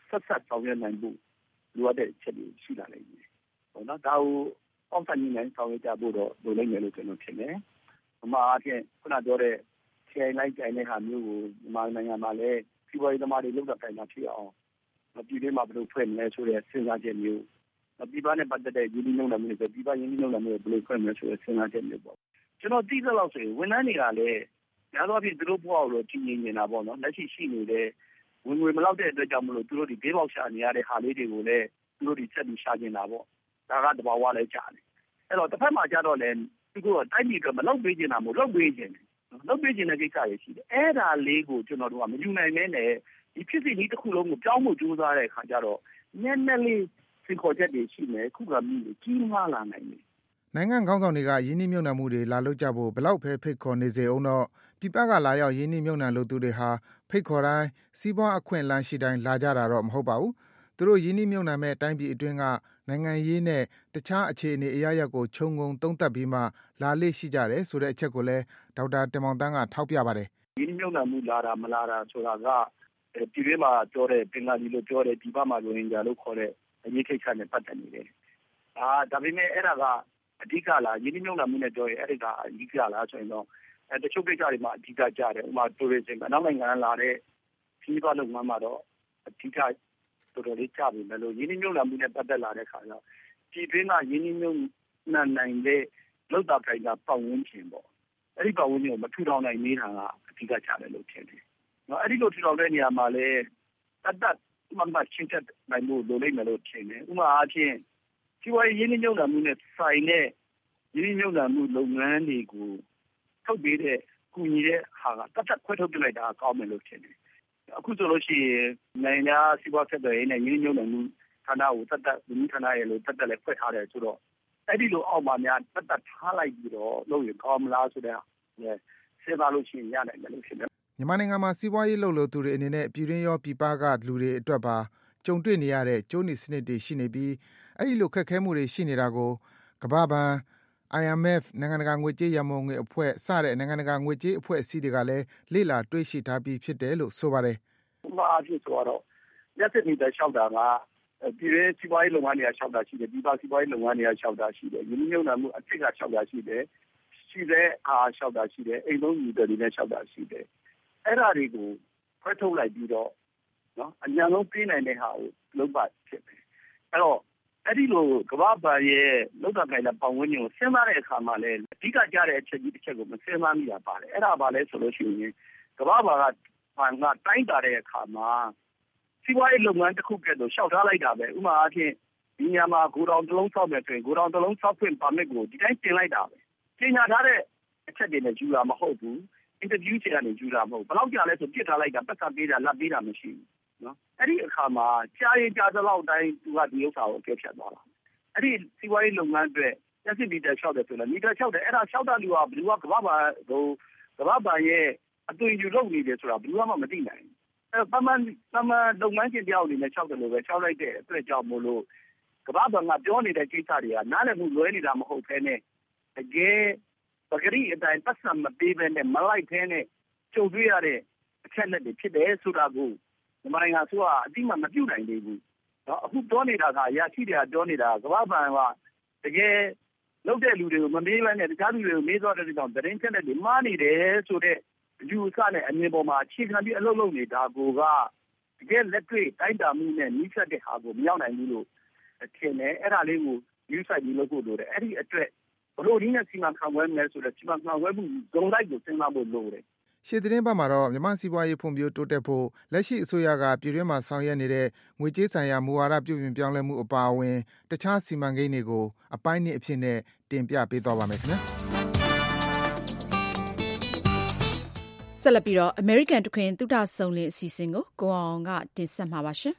ဆက်ဆက်ဆောင်ရွက်နိုင်ဖို့လိုအပ်တဲ့အချက်တွေရှိလာနိုင်တယ်ပေါ့နော်ဒါကိုအောင်ဆန်းနိုင်ဆောင်ရွက်ကြဖို့တော့လိုလိမ့်မယ်လို့ကျွန်တော်ထင်တယ်။အမှားအဖြစ်ခုနပြောတဲ့ချိန်လိုက်ကြိုင်တဲ့ဟာမျိုးကိုမြန်မာနိုင်ငံမှာလည်းစီးပွားရေးသမားတွေလုပ်တဲ့တိုင်မှာဖြစ်အောင်ပြည်တွင်းမှာဘယ်လိုဖွဲ့မလဲဆိုတဲ့စဉ်းစားချက်မျိုးပြည်ပနဲ့ပတ်သက်တဲ့ရင်းနှီးမြှုပ်နှံမှုတွေပြည်ပရင်းနှီးမြှုပ်နှံမှုတွေဘယ်လိုဖွဲ့မလဲဆိုတဲ့စဉ်းစားချက်မျိုးပေါ့ကျွန်တော်သိသလောက်ဆိုရင်ဝန်ထမ်းတွေကလည်းများသောအားဖြင့်သူတို့ဘဝကိုကြည်ငြိမ်နေတာပေါ့နော်လက်ရှိရှိနေတဲ့ဝင်ငွေမလောက်တဲ့အတွက်ကြောင့်မလို့သူတို့ဒီဘေးပေါက်ရှာနေရတဲ့ဟာလေးတွေကိုလည်းသူတို့ဒီဆက်ပြီးရှာနေတာပေါ့ဒါကတဘာဝလည်းကြားတယ်အဲ့တော့တစ်ဖက်မှာကြတော့လည်းသူတို့တိုက်ပြီးတော့မလောက်ပေးနေတာမဟုတ်လောက်ပေးခြင်းလောက်ပေးခြင်းတဲ့ကိစ္စတွေရှိတယ်အဲ့ဒါလေးကိုကျွန်တော်တို့ကမယူနိုင်မဲနဲ့ဒီဖြစ်စီကြီးတစ်ခုလုံးကိုပြောင်းဖို့ကြိုးစားတဲ့အခါကျတော့နည်းနည်းလေးစိတ်ခေါ်ချက်တွေရှိမယ်ခုကမြည်ကြီးမားလာနိုင်တယ်နိုင်ငံခေါင်းဆောင်တွေကယင်းနှိမ့်မြုံနှံမှုတွေလာလုပ်ကြဖို့ဘလောက်ပဲဖိတ်ခေါ်နေစေအောင်တော့ပြည်ပကလာရောက်ယင်းနှိမ့်မြုံနှံလို့သူတွေဟာဖိတ်ခေါ်တိုင်းစီးပွားအခွင့်အလမ်းရှိတိုင်းလာကြတာတော့မဟုတ်ပါဘူးသူတို့ယင်းနှိမ့်မြုံနှံမဲ့တိုင်းပြည်အတွင်းကနိုင်ငံရေးနဲ့တခြားအခြေအနေအရာရပ်ကိုခြုံငုံသုံးသပ်ပြီးမှလာလေ့ရှိကြတယ်ဆိုတဲ့အချက်ကိုလည်းဒေါက်တာတင်မောင်တန်းကထောက်ပြပါတယ်ယင်းနှိမ့်မြုံနှံမှုလာတာမလာတာဆိုတာကပြည်တွင်းမှာပြောတဲ့ပင်ဂါလီလို့ပြောတဲ့ဒီဘက်မှာရိုဟင်ဂျာလို့ခေါ်တဲ့အရေးကိစ္စနဲ့ပတ်သက်နေတယ်။အာဒါပေမဲ့အဲ့ဒါကအဓိကလားယင်းနှိမ့်မြုံနှံမှုနဲ့ပြောရင်အဲ့ဒါကအဓိကလားဆိုရင်တော့အဲတချို့ကိစ္စတွေမှာအဓိကကြတယ်။ဥပမာ tourism အနောက်နိုင်ငံလာတဲ့ခီးပွားလုပ်ငန်းမှာတော့အဓိကတော်တော်လေးကြပြီမယ်လို့ယင်းနှိမ့်မြုံနှံမှုနဲ့ပတ်သက်လာတဲ့ခါကျတော့ဒီတွင်းကယင်းနှိမ့်မြုံနှံနိုင်တဲ့လောက်တာခိုင်တာပတ်ဝန်းကျင်ပေါ့။အဲ့ဒီပတ်ဝန်းကျင်ကိုမထူထောင်နိုင်နေတာကအဓိကကြတယ်လို့ထင်တယ်။နော်အဲ့ဒီလိုထူထောင်တဲ့နေရာမှာလည်းတတ်တတ်မှန်မှန်ချင်းချက်နိုင်လို့လိုလိမ့်မယ်လို့ထင်တယ်။ဥပမာအားဖြင့်စီးပွားရေးရင်းနှီးမြှုပ်နှံမှုနဲ့ဆိုင်တဲ့ရင်းနှီးမြှုပ်နှံမှုလုပ်ငန်းတွေကိုထုတ်ပေးတဲ့ကူညီတဲ့ဟာကတတ်တတ်ခွဲထုတ်ပြလိုက်တာကောင်းမယ်လို့ထင်တယ်။အခုဆိုလို့ရှိရင်နိုင်ငံစီးပွားဆက်သွယ်ရေးနဲ့ရင်းနှီးမြှုပ်နှံမှုဌာနကိုတတ်တတ်ဒီဌာနရဲ့လို့တတ်တတ်လည်းဖွဲ့ထားတယ်ဆိုတော့အဲ့ဒီလိုအောက်မှာများတတ်တတ်ထားလိုက်ပြီးတော့လုပ်ရင်ကောင်းမလားဆိုတဲ့စဉ်းစားလို့ရှိရင်ရနိုင်တယ်လို့ထင်တယ်မြန်မာနိုင်ငံမှာစီးပွားရေးလုပ်လို့သူတွေအနေနဲ့ပြည်တွင်းရောပြည်ပကလူတွေအတွက်ပါကြုံတွေ့နေရတဲ့ကျိုးနီစနစ်တွေရှိနေပြီးအဲ့ဒီလိုခက်ခဲမှုတွေရှိနေတာကိုကမ္ဘာ့ဘဏ် I M F နိုင်ငံတကာငွေကြေးရန်ပုံငွေအဖွဲ့စတဲ့နိုင်ငံတကာငွေကြေးအဖွဲ့အစည်းတွေကလည်းလေ့လာတွေ့ရှိထားပြီးဖြစ်တယ်လို့ဆိုပါတယ်။ဥပမာအဖြစ်ဆိုတော့ရက်စစ်နေတဲ့လျှောက်တာကပြည်တွင်းစီးပွားရေးလုပ်ငန်းတွေကလျှောက်တာရှိတယ်ပြည်ပစီးပွားရေးလုပ်ငန်းတွေကလျှောက်တာရှိတယ်ယင်းမြုံနှံမှုအထက်ကလျှောက်တာရှိတယ်ရှိတဲ့အားလျှောက်တာရှိတယ်အိမ်သုံးယူတယ်တွေနဲ့လျှောက်တာရှိတယ်အဲ့ဒါတွေကိုဖွက်ထုတ်လိုက်ပြီးတော့နော်အညာလုံးပြေးနိုင်တဲ့ဟာကိုလုပ်ပါဖြစ်တယ်အဲ့တော့အဲ့ဒီလိုကမ္ဘာ့ဘဏ်ရဲ့လောက်တာခိုင်တဲ့ပတ်ဝန်းကျင်ကိုစဉ်းစားတဲ့အခါမှာလည်းအဓိကကြတဲ့အချက်ကြီးတစ်ချက်ကိုမစဉ်းစားမိတာပါတယ်အဲ့ဒါဘာလဲဆိုလို့ရှိရင်ကမ္ဘာ့ဘဏ်ကဘဏ်ကတိုင်းတာတဲ့အခါမှာစီးပွားရေးလုပ်ငန်းတစ်ခုကတည်းကရှောက်ထားလိုက်တာပဲဥပမာအားဖြင့်ဒီညမှာဂိုတောင်တစ်လုံးဆောက်မယ်ဆိုရင်ဂိုတောင်တစ်လုံးဆောက်ခွင့်ပါမစ်ကိုဒီတိုင်းတင်လိုက်တာပဲပြင်ညာထားတဲ့အချက်တွေနဲ့ယူတာမဟုတ်ဘူးအင်တာဗျူးချင်ကနေယူတာမဟုတ်ဘယ်လောက်ကြာလဲဆိုပြစ်ထားလိုက်တာပတ်သက်ပေးတာလက်ပေးတာမရှိဘူးနော်အဲ့ဒီအခါမှာကြားရင်ကြားသလောက်တိုင်းသူကဒီဥစ္စာကိုအကဲဖြတ်သွားတာအဲ့ဒီစီးပွားရေးလုပ်ငန်းအတွက်ရက်စစ်မီတာလျှောက်တယ်ဆိုတော့မီတာလျှောက်တယ်အဲ့ဒါလျှောက်တာလူကဘယ်သူကကမ္ဘာ့ဘဏ်ဟိုကမ္ဘာ့ဘဏ်ရဲ့အသွင်ယူလုပ်နေတယ်ဆိုတာဘယ်သူမှမသိနိုင်ဘူးအဲ့တော့ပမာပမာလုပ်ငန်းရှင်တယောက်အနေနဲ့လျှောက်တယ်လို့ပဲလျှောက်လိုက်တဲ့အတွက်ကြောင့်မို့လို့ကမ္ဘာ့ဘဏ်ကပြောနေတဲ့ကိစ္စတွေကနားလည်မှုလွဲနေတာမဟုတ်ဘဲနဲ့တကယ်ပဂရိအတိုင်းပတ်စံမပေးဘဲနဲ့မလိုက်ဘဲနဲ့ကြုံတွေ့ရတဲ့အချက်လက်တွေဖြစ်တယ်ဆိုတာကိုမြန်မာနိုင်ငံဆိုအတိမမပြုတ်နိုင်သေးဘူး။နော်အခုပြောနေတာကအရာရှိတွေကပြောနေတာကမ္ဘာ့ဘဏ်ကတကယ်လုပ်တဲ့လူတွေကိုမမေးဘဲနဲ့တခြားလူတွေကိုမေးသွားတဲ့ကြောင့်သတင်းချက်လက်တွေမှားနေတယ်ဆိုတဲ့ယူဆနဲ့အမြင်ပေါ်မှာအခြေခံပြီးအလုပ်လုပ်နေတာကိုကတကယ်လက်တွေ့တိုင်းတာမှုနဲ့နှိစက်တဲ့ဟာကိုမရောက်နိုင်ဘူးလို့ထင်တယ်အဲ့ဒါလေးကိုယူဆပြီးလုပ်ဖို့လိုတယ်အဲ့ဒီအတွက်ဘလို့ဒီနဲ့စီမံခန့်ခွဲမယ်ဆိုတော့စီမံခန့်ခွဲမှုဂုဏ်လိုက်ကိုစဉ်းစားဖို့လိုတယ်ရှေ့သတင်းပတ်မှာတော့မြန်မာစီးပွားရေးဖွံ့ဖြိုးတိုးတက်ဖို့လက်ရှိအစိုးရကပြည်တွင်းမှာဆောင်ရွက်နေတဲ့ငွေကြေးဆိုင်ရာမူဝါဒပြုပြင်ပြောင်းလဲမှုအပါအဝင်တခြားစီမံကိန်းတွေကိုအပိုင်းနှစ်အဖြစ်နဲ့တင်ပြပေးသွားပါမယ်ခင်ဗျာဆက်လက်ပြီးတော့ American တခွင်သုဒဆုံလင်းအစီအစဉ်ကိုကိုအောင်ကတင်ဆက်မှာပါရှင်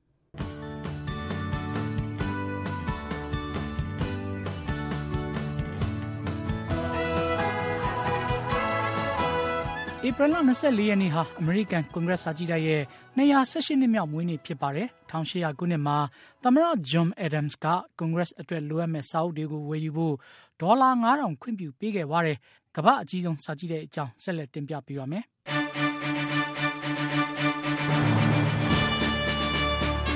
ဧပြီလ၂၄ရက်နေ့ဟာအမေရိကန်ကွန်ဂရက်စာကြည့်တိုက်ရဲ့နှစ်ရာ၁၈နှစ်မြောက်မွေးနေ့ဖြစ်ပါတယ်။၁၈၀၀ခုနှစ်မှာသမ္မတဂျွန်အက်ဒမ်စ်ကကွန်ဂရက်အတွက်လိုအပ်မဲ့စာအုပ်တွေကိုဝယ်ယူဖို့ဒေါ်လာငါးထောင်ခွင့်ပြုပေးခဲ့ပါတယ်။ကမ္ဘာအကြီးဆုံးစာကြည့်တဲ့အကြောင်းဆက်လက်တင်ပြပေးပါမယ်။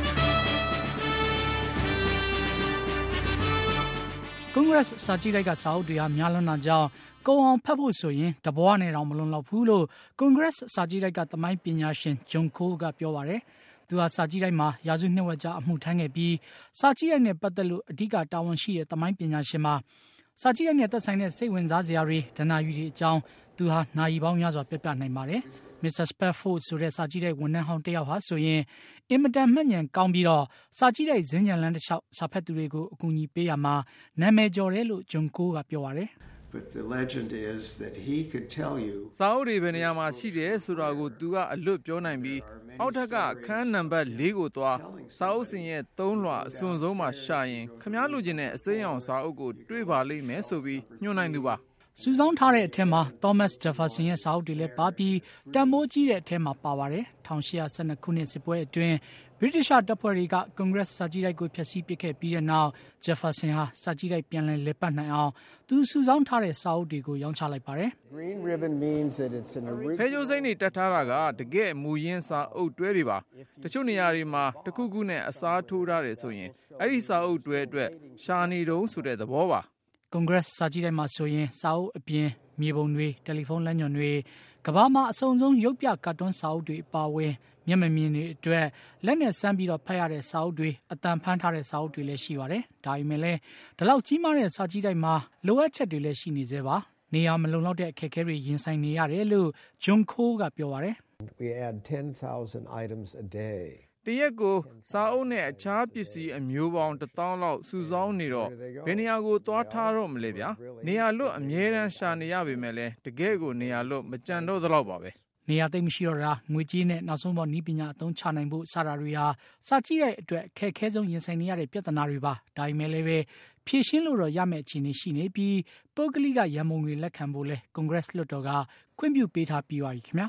Congress စာကြည့်လိုက်ကစာအုပ်တွေဟာများလွန်းတာကြောင့်ကုံအောင်ဖတ်ဖို့ဆိုရင်တဘွားနဲ့တောင်မလွန်လောက်ဘူးလို့ Congress စာကြည့်လိုက်ကသမိုင်းပညာရှင် John Cole ကပြောပါတယ်။သူဟာစာကြည့်လိုက်မှာရာစုနှစ်ဝက်ကြာအမှုထမ်းခဲ့ပြီးစာကြည့်လိုက်နဲ့ပတ်သက်လို့အဓိကတာဝန်ရှိတဲ့သမိုင်းပညာရှင်မှာစာကြည့်လိုက်နဲ့သက်ဆိုင်တဲ့စိတ်ဝင်စားစရာတွေဒဏ္ဍာရီတွေအကြောင်းသူဟာနာရီပေါင်းများစွာပြပြနိုင်ပါတယ်။ Mister Spafford ဆိုတဲ့စာကြည့်တဲ့ဝန်ထမ်းဟောင်းတယောက်ဟာဆိုရင်အင်မတန်မှတ်ဉာဏ်ကောင်းပြီးတော့စာကြည့်တဲ့ဇင်းဉဏ်လန်းတစ်လျှောက်စာဖတ်သူတွေကိုအကူအညီပေးရမှာနာမည်ကျော်တယ်လို့ John Cole ကပြောပါတယ်။ But the legend is that he could tell you စာအုပ်တွေဘယ်နေရာမှာရှိတယ်ဆိုတာကိုသူကအလွတ်ပြောနိုင်ပြီးအောက်ထက်ကခန်းနံပါတ်၄ကိုသွားစာအုပ်စင်ရဲ့သုံးလွှာအစွန်ဆုံးမှာရှာရင်ခမားလူချင်းတဲ့အစိမ်းအောင်စာအုပ်ကိုတွေ့ပါလိမ့်မယ်ဆိုပြီးညွှန်နိုင်သူပါစုဆောင်းထားတဲ့အထက်မှာ Thomas Jefferson ရဲ့စာအုပ်တွေလည်းပါပြီးတန်ဖိုးကြီးတဲ့အထက်မှာပါပါတယ်၁၈၁၂ခုနှစ်စစ်ပွဲအတွင်းဗြိတိရှတပ်ဖွဲ့တွေက Congress စာကြည့်တိုက်ကိုဖျက်ဆီးပစ်ခဲ့ပြီးတဲ့နောက် Jefferson ဟာစာကြည့်တိုက်ပြန်လည်လည်ပတ်နိုင်အောင်သူစုဆောင်းထားတဲ့စာအုပ်တွေကိုရောင်းချလိုက်ပါတယ် Green ribbon means that it's an original ဖဲကြိုးစိမ့်တွေတက်ထားတာကတကယ်မူရင်းစာအုပ်တွဲတွေပါတချို့နေရာတွေမှာတခုခုနဲ့အစားထိုးထားတယ်ဆိုရင်အဲ့ဒီစာအုပ်တွဲအတွက်ရှာနေတုံးဆိုတဲ့သဘောပါ Congress စာကြည့်တိုက်မှာဆိုရင်စာအုပ်အပြင်မြေပုံတွေတယ်လီဖုန်းလမ်းညွှန်တွေကမ္ဘာမှာအစုံဆုံးရုပ်ပြကာတွန်းစာအုပ်တွေအပါအဝင်မျက်မမြင်တွေအတွက်လက်နဲ့စမ်းပြီးတော့ဖတ်ရတဲ့စာအုပ်တွေအတန်ဖန်ထားတဲ့စာအုပ်တွေလည်းရှိပါတယ်။ဒါပေမဲ့လည်းဒီလောက်ကြီးမားတဲ့စာကြည့်တိုက်မှာလိုအပ်ချက်တွေလည်းရှိနေသေးပါ။နေရာမလုံလောက်တဲ့အခက်အခဲတွေရင်ဆိုင်နေရတယ်လို့ John Cole ကပြောပါတယ်။ We add ten thousand items a day တရက်ကိုစာအုပ်နဲ့အခြားပစ္စည်းအမျိုးပေါင်းတစ်သောင်းလောက်စုဆောင်းနေတော့ဘယ်နေရာကိုသွားထားတော့မလဲဗျာနေရာလွတ်အမြဲတမ်းရှာနေရပေမဲ့လည်းတကယ်ကိုနေရာလွတ်မကြံတော့သလောက်ပါပဲနေရာသိမ်းမရှိတော့တာငွေကြေးနဲ့နောက်ဆုံးပေါ်နည်းပညာအသုံးချနိုင်ဖို့စတာတွေဟာစာကြည့်တဲ့အတွက်အခက်အခဲဆုံးရင်ဆိုင်နေရတဲ့ပြဿနာတွေပါဒါပေမဲ့လည်းပဲဖြည့်ရှင်းလို့တော့ရမယ့်အခြေအနေရှိနေပြီးပုဂ္ဂလိကရန်ပုံတွေလက်ခံဖို့လဲ Congress လွှတ်တော်ကခွင့်ပြုပေးထားပြီးပါပြီခင်ဗျာ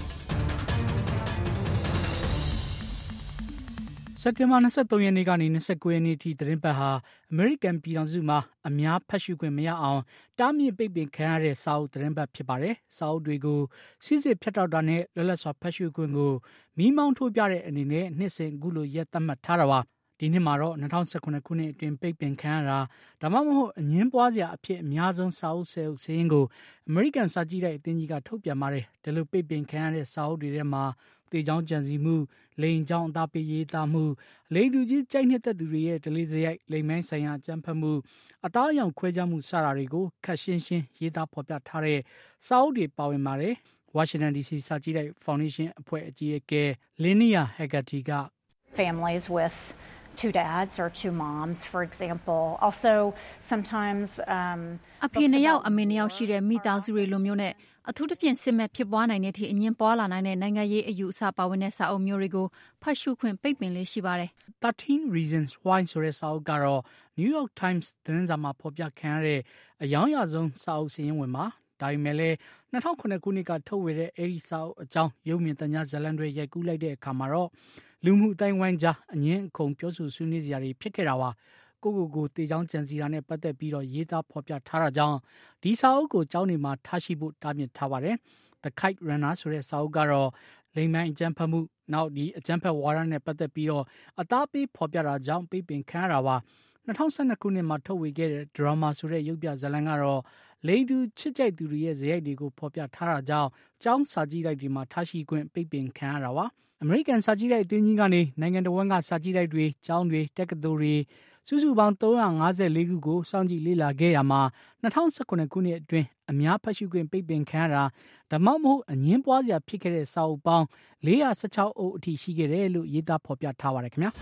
စက်တင်ဘာ၂၃ရက်နေ့ကနေ၂၉ရက်နေ့ထိသတင်းပတ်ဟာအမေရိကန်ပြည်ထောင်စုမှာအများဖတ်ရှုခွင့်မရအောင်တားမြစ်ပိတ်ပင်ခံရတဲ့စာအုပ်သတင်းပတ်ဖြစ်ပါတယ်။စာအုပ်တွေကိုစစ်စစ်ဖြတ်တောက်တာနဲ့လွတ်လပ်စွာဖတ်ရှုခွင့်ကိုမီးမောင်းထိုးပြတဲ့အနေနဲ့နှစ်စဉ်အခုလိုရက်သတ်မှတ်ထားတာပါ။ဒီနှစ်မှာတော့၂၀၁၇ခုနှစ်အတွင်းပိတ်ပင်ခံရတာဒါမှမဟုတ်အငင်းပွားစရာအဖြစ်အများဆုံးစာအုပ်ဆယ်အုပ်စာရင်းကိုအမေရိကန်စာကြည့်တဲ့အသင်းကြီးကထုတ်ပြန်ပါတယ်။ဒီလိုပိတ်ပင်ခံရတဲ့စာအုပ်တွေထဲမှာတေချောင်းကြံစီမှုလိန်ချောင်းအသားပေးရေးသားမှုလိန်လူကြီးကြိုက်နှစ်သူတွေရဲ့ဒလေးစရိုက်လိန်မိုင်းဆိုင်ရာအကြမ်းဖက်မှုအသားအရောင်ခွဲခြားမှုစတာတွေကိုခက်ရှင်းရှင်းရေးသားဖော်ပြထားတဲ့စာအုပ်တွေပါဝင်ပါတယ်။ Washington ဒီ စီ စာကြည့်တဲ့ Foundation အဖွဲ့အကြီးအကဲ Linnea Haggerty က Families with two dads or two moms for example also sometimes um အဖေနှစ်ယောက်အမေနှစ်ယောက်ရှိတဲ့မိသားစုတွေလိုမျိုးနဲ့အထူးသဖြင့်စစ်မဲ့ဖြစ်ပွားနိုင်တဲ့အထိအငင်းပွားလာနိုင်တဲ့နိုင်ငံရေးအယူအဆပါဝင်တဲ့စာအုပ်မျိုးတွေကိုဖတ်ရှုခွင့်ပိတ်ပင်လေးရှိပါတယ် thirteen reasons why ဆိုတဲ့စာအုပ်ကတော့ New York Times သတင်းစာမှာဖော်ပြခံရတဲ့အယောင်ရဆုံးစာအုပ်စာရင်းဝင်မှာဒါပေမဲ့လည်း၂၀၀၇ခုနှစ်ကထုတ်ဝေတဲ့အဲဒီစာအုပ်အကြောင်းရုပ်မြင်သံကြားဇာတ်လမ်းတွေရိုက်ကူးလိုက်တဲ့အခါမှာတော့လူမှုအတိုင်းဝိုင်းကြားအငင်းအခုန်ပြောဆိုဆွေးနွေးစရာတွေဖြစ်ခဲ့တာပါကိုကိုကိုတေချောင်းကြံစီတာနဲ့ပတ်သက်ပြီးတော့ရေးသားဖော်ပြထားတာကြောင့်ဒီစာအုပ်ကိုကျောင်းနေမှာထားရှိဖို့တားမြစ်ထားပါတယ် The Kite Runner ဆိုတဲ့စာအုပ်ကတော့လိမ်မိုင်းအကြမ်းဖက်မှုနောက်ဒီအကြမ်းဖက်ဝါဒနဲ့ပတ်သက်ပြီးတော့အသားပေးဖော်ပြတာကြောင့်ပိတ်ပင်ခံရတာပါ၂၀၁၂ခုနှစ်မှာထုတ်ဝေခဲ့တဲ့ Drama ဆိုတဲ့ရုပ်ပြဇာတ်လမ်းကတော့လိန်တူချစ်ကြိုက်သူတွေရဲ့ဇာတ်ရိုက်တွေကိုဖော်ပြထားတာကြောင့်ကျောင်းစာကြည့်တိုက်တွေမှာထားရှိခွင့်ပိတ်ပင်ခံရတာပါအမေရိကန်စာကြည့်တိုက်အသင်းကြီးကနေနိုင်ငံတော်ဝန်ကစာကြည့်တိုက်တွေကျောင်းတွေတက္ကသိုလ်တွေစုစုပေါင်း၃၅၄ခုကိုစောင့်ကြည့်လေ့လာခဲ့ရမှာ၂၀၁၇ခုနှစ်အတွင်းအများဖတ်ရှုခွင့်ပိတ်ပင်ခံရတာဒါမှမဟုတ်အငင်းပွားစရာဖြစ်ခဲ့တဲ့စာအုပ်ပေါင်း၄၁၆အုပ်အထိရှိခဲ့တယ်လို့ရေးသားဖော်ပြထားပါတယ်ခင်ဗျာ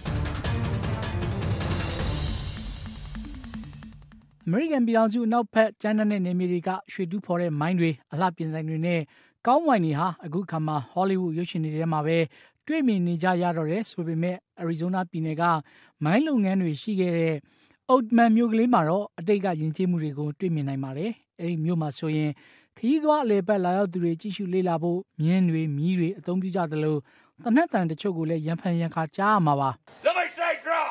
အမေရိကန်ပြည်ထောင်စုအနောက်ဘက်ကျန်းတဲ့နေမြေတွေကရွှေတူးဖော်တဲ့မိုင်းတွေအလှပြင်ဆိုင်တွေနဲ့ကောင်းဝိုင်တွေဟာအခုခါမှာဟောလိဝုဒ်ရုပ်ရှင်တွေထဲမှာပဲတွေ့မြင်နေကြရတော့တယ်ဆိုပေမဲ့အရီဇိုနာပြည်နယ်ကမိုင်းလုပ်ငန်းတွေရှိခဲ့တဲ့ Oatman မြို့ကလေးမှာတော့အတိတ်ကယဉ်ကျေးမှုတွေကိုတွေ့မြင်နိုင်ပါတယ်။အဲဒီမြို့မှာဆိုရင်ခရီးသွားအလေပတ်လာရောက်သူတွေကြည့်ရှုလေ့လာဖို့မြင်းတွေမီးတွေအသုံးပြုကြသလိုတနက်တန်တချို့ကိုလည်းရံဖန်ရံခါကြားရမှာပါ။ Somebody say draw.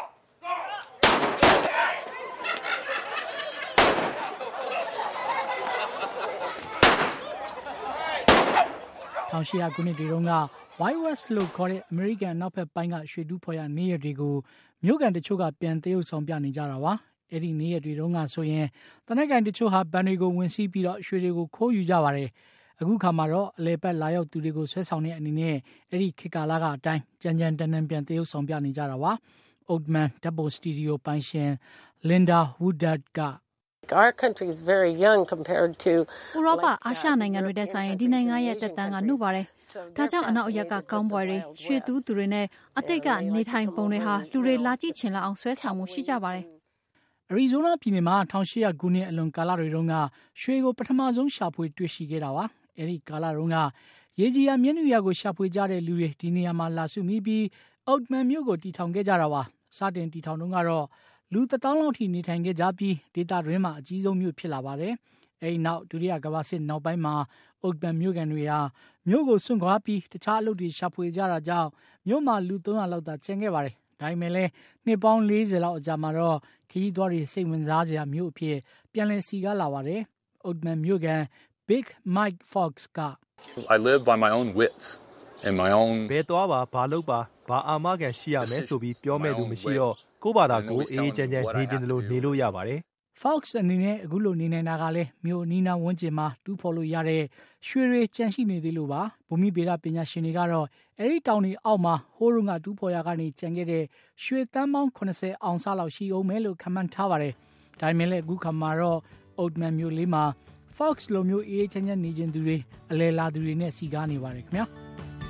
၁၈၀၀ခုနှစ်တွေတုန်းက Wild West လို့ခေါ်တဲ့အမေရိကန်အနောက်ဘက်ပိုင်းကရွှေတူးဖော်ရနေရတွေကိုမြို့ကန်တချို့ကပြန်သရုပ်ဆောင်ပြနေကြတာပါအဲ့ဒီနေ့ရက်တွေတုန်းကဆိုရင်တနက်ကန်တချို့ဟာဘန်တွေကိုဝင်စီးပြီးတော့ရွှေတွေကိုခိုးယူကြပါတယ်အခုခါမှာတော့အလဲပတ်လာရောက်သူတွေကိုဆွဲဆောင်တဲ့အနေနဲ့အဲ့ဒီခေတ်ကာလကအတိုင်းကြမ်းကြမ်းတမ်းတမ်းပြန်တရုပ်ဆောင်ပြနေကြတာပါ Oldman Double Studio ပိုင်ရှင် Linda Woodard က Our country is very young compared to ဥရောပအာရှနိုင်ငံတွေတဲ့ဆိုင်ရင်ဒီနိုင်ငံရဲ့တက်တန်းကနှုတ်ပါတယ်။ဒါကြောင့်အနောက်အရက်ကကောင်းပွဲတွေရွှေတူးသူတွေနဲ့အတိတ်ကနေထိုင်ပုံတွေဟာလူတွေလာကြည့်ချင်လောက်အောင်ဆွဲဆောင်မှုရှိကြပါတယ်။ Arizona ပြည်နယ်မှာ၁၈၀၀ခုနှစ်အလွန်ကာလတွေတုန်းကရွှေကိုပထမဆုံးရှာဖွေတွေ့ရှိခဲ့တာပါ။အဲဒီကာလတုန်းကရေကြီးရမျက်နှာရကိုရှာဖွေကြတဲ့လူတွေဒီနေရာမှာလာစုမိပြီး Oldman မြို့ကိုတည်ထောင်ခဲ့ကြတာပါ။စတင်တည်ထောင်တုန်းကတော့လူတစ်သောင်းလောက်ထိနေထိုင်ခဲ့ကြပြီးဒေသတွင်းမှာအကြီးဆုံးမြို့ဖြစ်လာပါတယ်။အဲဒီနောက်ဒုတိယကမ္ဘာစစ်နောက်ပိုင်းမှာ Oldman မြို့ကန်တွေဟာမြို့ကိုစွန့်ခွာပြီးတခြားအလုပ်တွေရှာဖွေကြတာကြောင့်မြို့မှာလူသုံးရာလောက်သာကျန်ခဲ့ပါတယ်။ဒါပေမဲ့လည်းနှစ်ပေါင်း၄၀လောက်အကြာမှာတော့ခရီးသွားတွေစိတ်ဝင်စားစရာမြို့အဖြစ်ပြန်လည်စီကားလာပါတယ်။ Oldman မြို့ကန် Big Mike Fox က I live by my own wits and my own ဘယ်သွားပါဘာလုပ်ပါဘာအာမခံရှိရမယ်ဆိုပြီးပြောမဲ့သူမရှိတော့ကိုဘာသာကိုအေးချမ်းချမ်းနေခြင်းလို့နေလို့ရပါတယ်။ Fox အနေနဲ့အခုလိုနေနေတာကလည်းမြို့အနီးနားဝန်းကျင်မှာတူးဖော်လို့ရတဲ့ရွှေတွေကြန့်ရှိနေသေးလို့ပါ။ဘူမိဗေဒပညာရှင်တွေကတော့အဲဒီတောင်တွေအောက်မှာဟိုးရုံကတူးဖော်ရကနေကြံခဲ့တဲ့ရွှေသန်းပေါင်း၇၀အောင်စလောက်ရှိအောင်မယ်လို့ခန့်မှန်းထားပါတယ်။ဒါပေမဲ့လည်းအခုခါမှာတော့ Oldman မြို့လေးမှာ Fox လိုမျိုးအေးချမ်းချမ်းနေခြင်းသူတွေအလဲလာသူတွေနဲ့စီကားနေပါတယ်ခင်ဗျာ။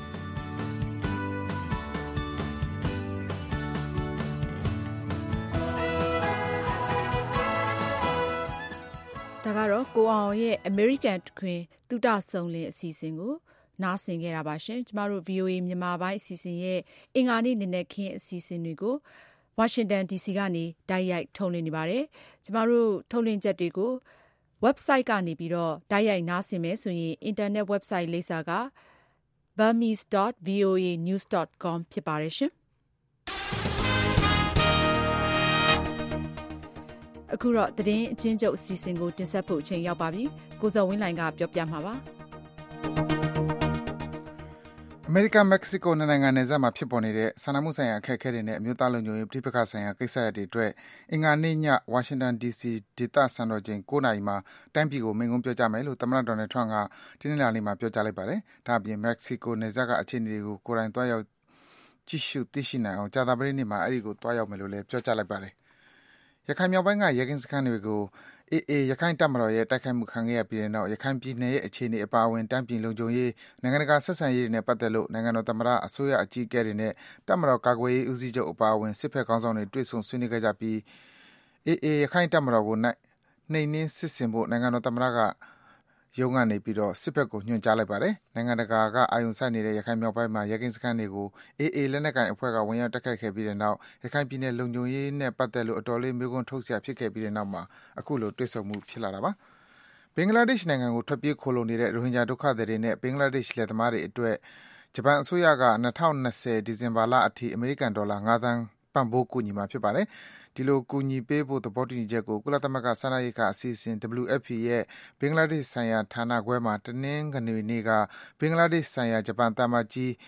ဒါကတော့ကိုအောင်ရဲ့ American တွင်တုဒဆုံလင်အစီအစဉ်ကိုနားဆင်ခဲ့တာပါရှင်ကျမတို့ ဗီအိုအေ မြန်မာပိုင်းအစီအစဉ်ရဲ့အင်္ဂါနေ့နံနက်ခင်းအစီအစဉ်တွေကိုဝါရှင်တန် ဒီစီ ကနေတိုက်ရိုက်ထုတ်လွှင့်နေပါတယ်ကျမတို့ထုတ်လွှင့်ချက်တွေကို website ကနေပြီးတော့တိုက်ရိုက်နားဆင်မယ်ဆိုရင် internet website လိပ်စာက burmese dot v o a news dot com ဖြစ်ပါတယ်ရှင်အခုတော့သတင်းအချင်းချုပ်အစီအစဉ်ကိုတင်ဆက်ဖို့အချိန်ရောက်ပါပြီ။ကိုဇော်ဝင်းလိုင်ကပြောပြမှာပါ။အမေရိကန်မက္ကဆီကိုနိုင်ငံနယ်စပ်မှာဖြစ်ပေါ်နေတဲ့စာနာမှုဆိုင်ရာအခက်အခဲတွေနဲ့အမျိုးသားလုံခြုံရေးပြည်ပခါဆိုင်ရာကိစ္စရပ်တွေအတွက်အင်္ဂါနေ့ညဝါရှင်တန် ဒီစီ ဒေသစံတော်ချိန်၉နာရီမှာတိုင်းပြည်ကိုမိန့်ခွန်းပြောကြားမယ်လို့သမ္မတဒေါ်နယ်ထရန့်ကဒီနေ့လာနေ့မှာပြောကြားလိုက်ပါတယ်။ဒါ့အပြင်မက္ကဆီကိုနယ်စပ်ကအခြေအနေတွေကိုကိုယ်တိုင်သွားရောက်ကြည့်ရှုသိရှိနိုင်အောင်ကြာသပတေးနေ့မှာအဲဒီကိုသွားရောက်မယ်လို့လည်းပြောကြားလိုက်ပါတယ်။ရခိုင်မြောက်ပိုင်းကရဲကင်းစခန်းတွေကို အေအေ ရခိုင်တပ်မတော်ရဲ့တိုက်ခိုက်မှုခံခဲ့ရပြီးတဲ့နောက်ရခိုင်ပြည်နယ်ရဲ့အခြေအနေအပါအဝင်တန်းပြည်လုံခြုံရေးနိုင်ငံတကာဆက်ဆံရေးတွေနဲ့ပတ်သက်လို့နိုင်ငံတော်သမ္မတအစိုးရအကြီးအကဲတွေနဲ့တပ်မတော်ကာကွယ်ရေးဦးစီးချုပ်အပါအဝင်စစ်ဖက်ခေါင်းဆောင်တွေတွေ့ဆုံဆွေးနွေးခဲ့ကြပြီး အေအေ ရခိုင်တပ်မတော်ကိုနှိမ်နင်းစစ်ဆင်ဖို့နိုင်ငံတော်သမ္မတကရုံးကနေပြီးတော့စစ်ဘက်ကိုညွှန်ကြားလိုက်ပါတယ်။နိုင်ငံတကာကအာရုံစိုက်နေတဲ့ရခိုင်မြောက်ပိုင်းမှာရဲကင်းစခန်းတွေကို အေအေ လက်နက်ကိုင်အဖွဲ့ကဝင်ရောက်တိုက်ခိုက်ခဲ့ပြီးတဲ့နောက်ရခိုင်ပြည်နယ်လုံခြုံရေးနဲ့ပတ်သက်လို့အတော်လေးမျိုးကွန်းထုတ်စရာဖြစ်ခဲ့ပြီးတဲ့နောက်မှာအခုလိုတွေ့ဆုံမှုဖြစ်လာတာပါ။ဘင်္ဂလားဒေ့ရှ်နိုင်ငံကိုထွက်ပြေးခိုလုံနေတဲ့ရိုဟင်ဂျာဒုက္ခသည်တွေနဲ့ဘင်္ဂလားဒေ့ရှ်လယ်သမားတွေအတွက်ဂျပန်အစိုးရက၂၀၂၀ဒီဇင်ဘာလအထိအမေရိကန်ဒေါ်လာ၅သန်းပံ့ပိုးကူညီမှာဖြစ်ပါတယ်။ဒီလိုကူညီပေးဖို့သဘောတူညီချက်ကိုကုလသမဂ္ဂစားနပ်ရိက္ခာအစီအစဉ် ဒဗလျူ အက်ဖ် ပီ ရဲ့ဘင်္ဂလားဒေ့ရှ်ဆိုင်ရာဌာနခွဲမှာတနင်္ဂနွေနေ့ကဘင်္ဂလားဒေ့ရှ်ဆိုင်ရာဂျပန်သံအမတ်ကြီး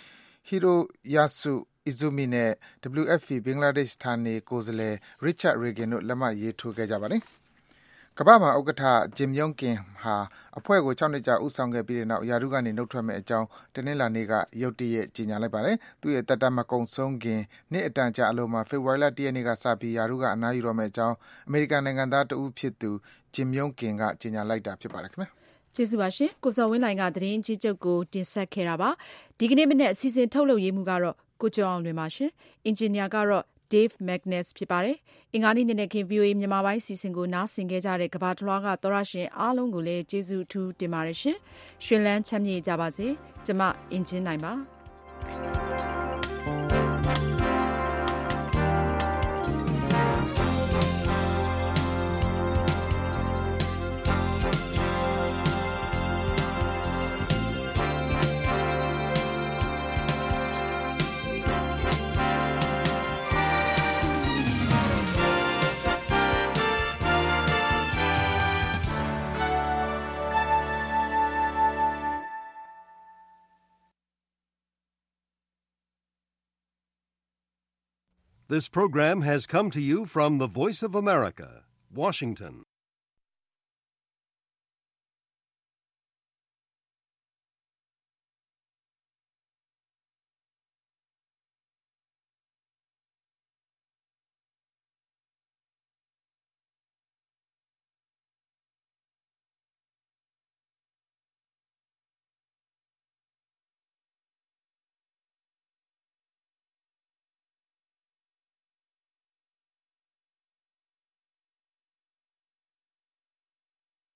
Hiroyasu Izumi နဲ့ ဒဗလျူ အက်ဖ် ပီ ဘင်္ဂလားဒေ့ရှ်ဌာနေကိုယ်စားလှယ် Richard Regan တို့လက်မှတ်ရေးထိုးခဲ့ကြပါတယ်။ကမ္ဘာ့ဘဏ်ဥက္ကဋ္ဌ Jim Yong Kim ဟာအဖွဲ့ကို၆နှစ်ကြာဦးဆောင်ခဲ့ပြီးတဲ့နောက်ရာထူးကနေနုတ်ထွက်မယ့်အကြောင်းတနင်္လာနေ့ကရုတ်တရက်ကြေညာလိုက်ပါတယ်။သူ့ရဲ့သက်တမ်းမကုန်ဆုံးခင်နှစ်အတန်ကြာအလိုမှာဖေဖော်ဝါရီလ၁ရက်နေ့ကစပြီးရာထူးကအနားယူတော့မယ့်အကြောင်းအမေရိကန်နိုင်ငံသားတဦးဖြစ်သူ Jim Yong Kim ကကြေညာလိုက်တာဖြစ်ပါတယ်ခင်ဗျာ။ကျေးဇူးပါရှင်။ကိုစော်ဝင်းလိုင်ကသတင်းကြီးချုပ်ကိုတင်ဆက်ခဲ့တာပါ။ဒီကနေ့မနေ့အစီအစဉ်ထုတ်လုပ်ရေးမှုကတော့ကိုကျော်အောင်လွင်ပါရှင်။အင်ဂျင်နီယာကတော့Dave Magnus ဖြစ်ပါတယ်။အင်္ဂါနေ့နေ့ခင် ဗီအိုအေ မြန်မာပိုင်းစီစဉ်ကိုနားဆင်ခဲ့ကြတဲ့ကဘာတလွှားကသောရရှင်အားလုံးကိုလည်းကျေးဇူးအထူးတင်ပါတယ်ရှင်။ရှင်လန်းချမ်းမြေ့ကြပါစေ။ကျမအင်ဂျင်နိုင်ပါ။ This program has come to you from the Voice of America, Washington.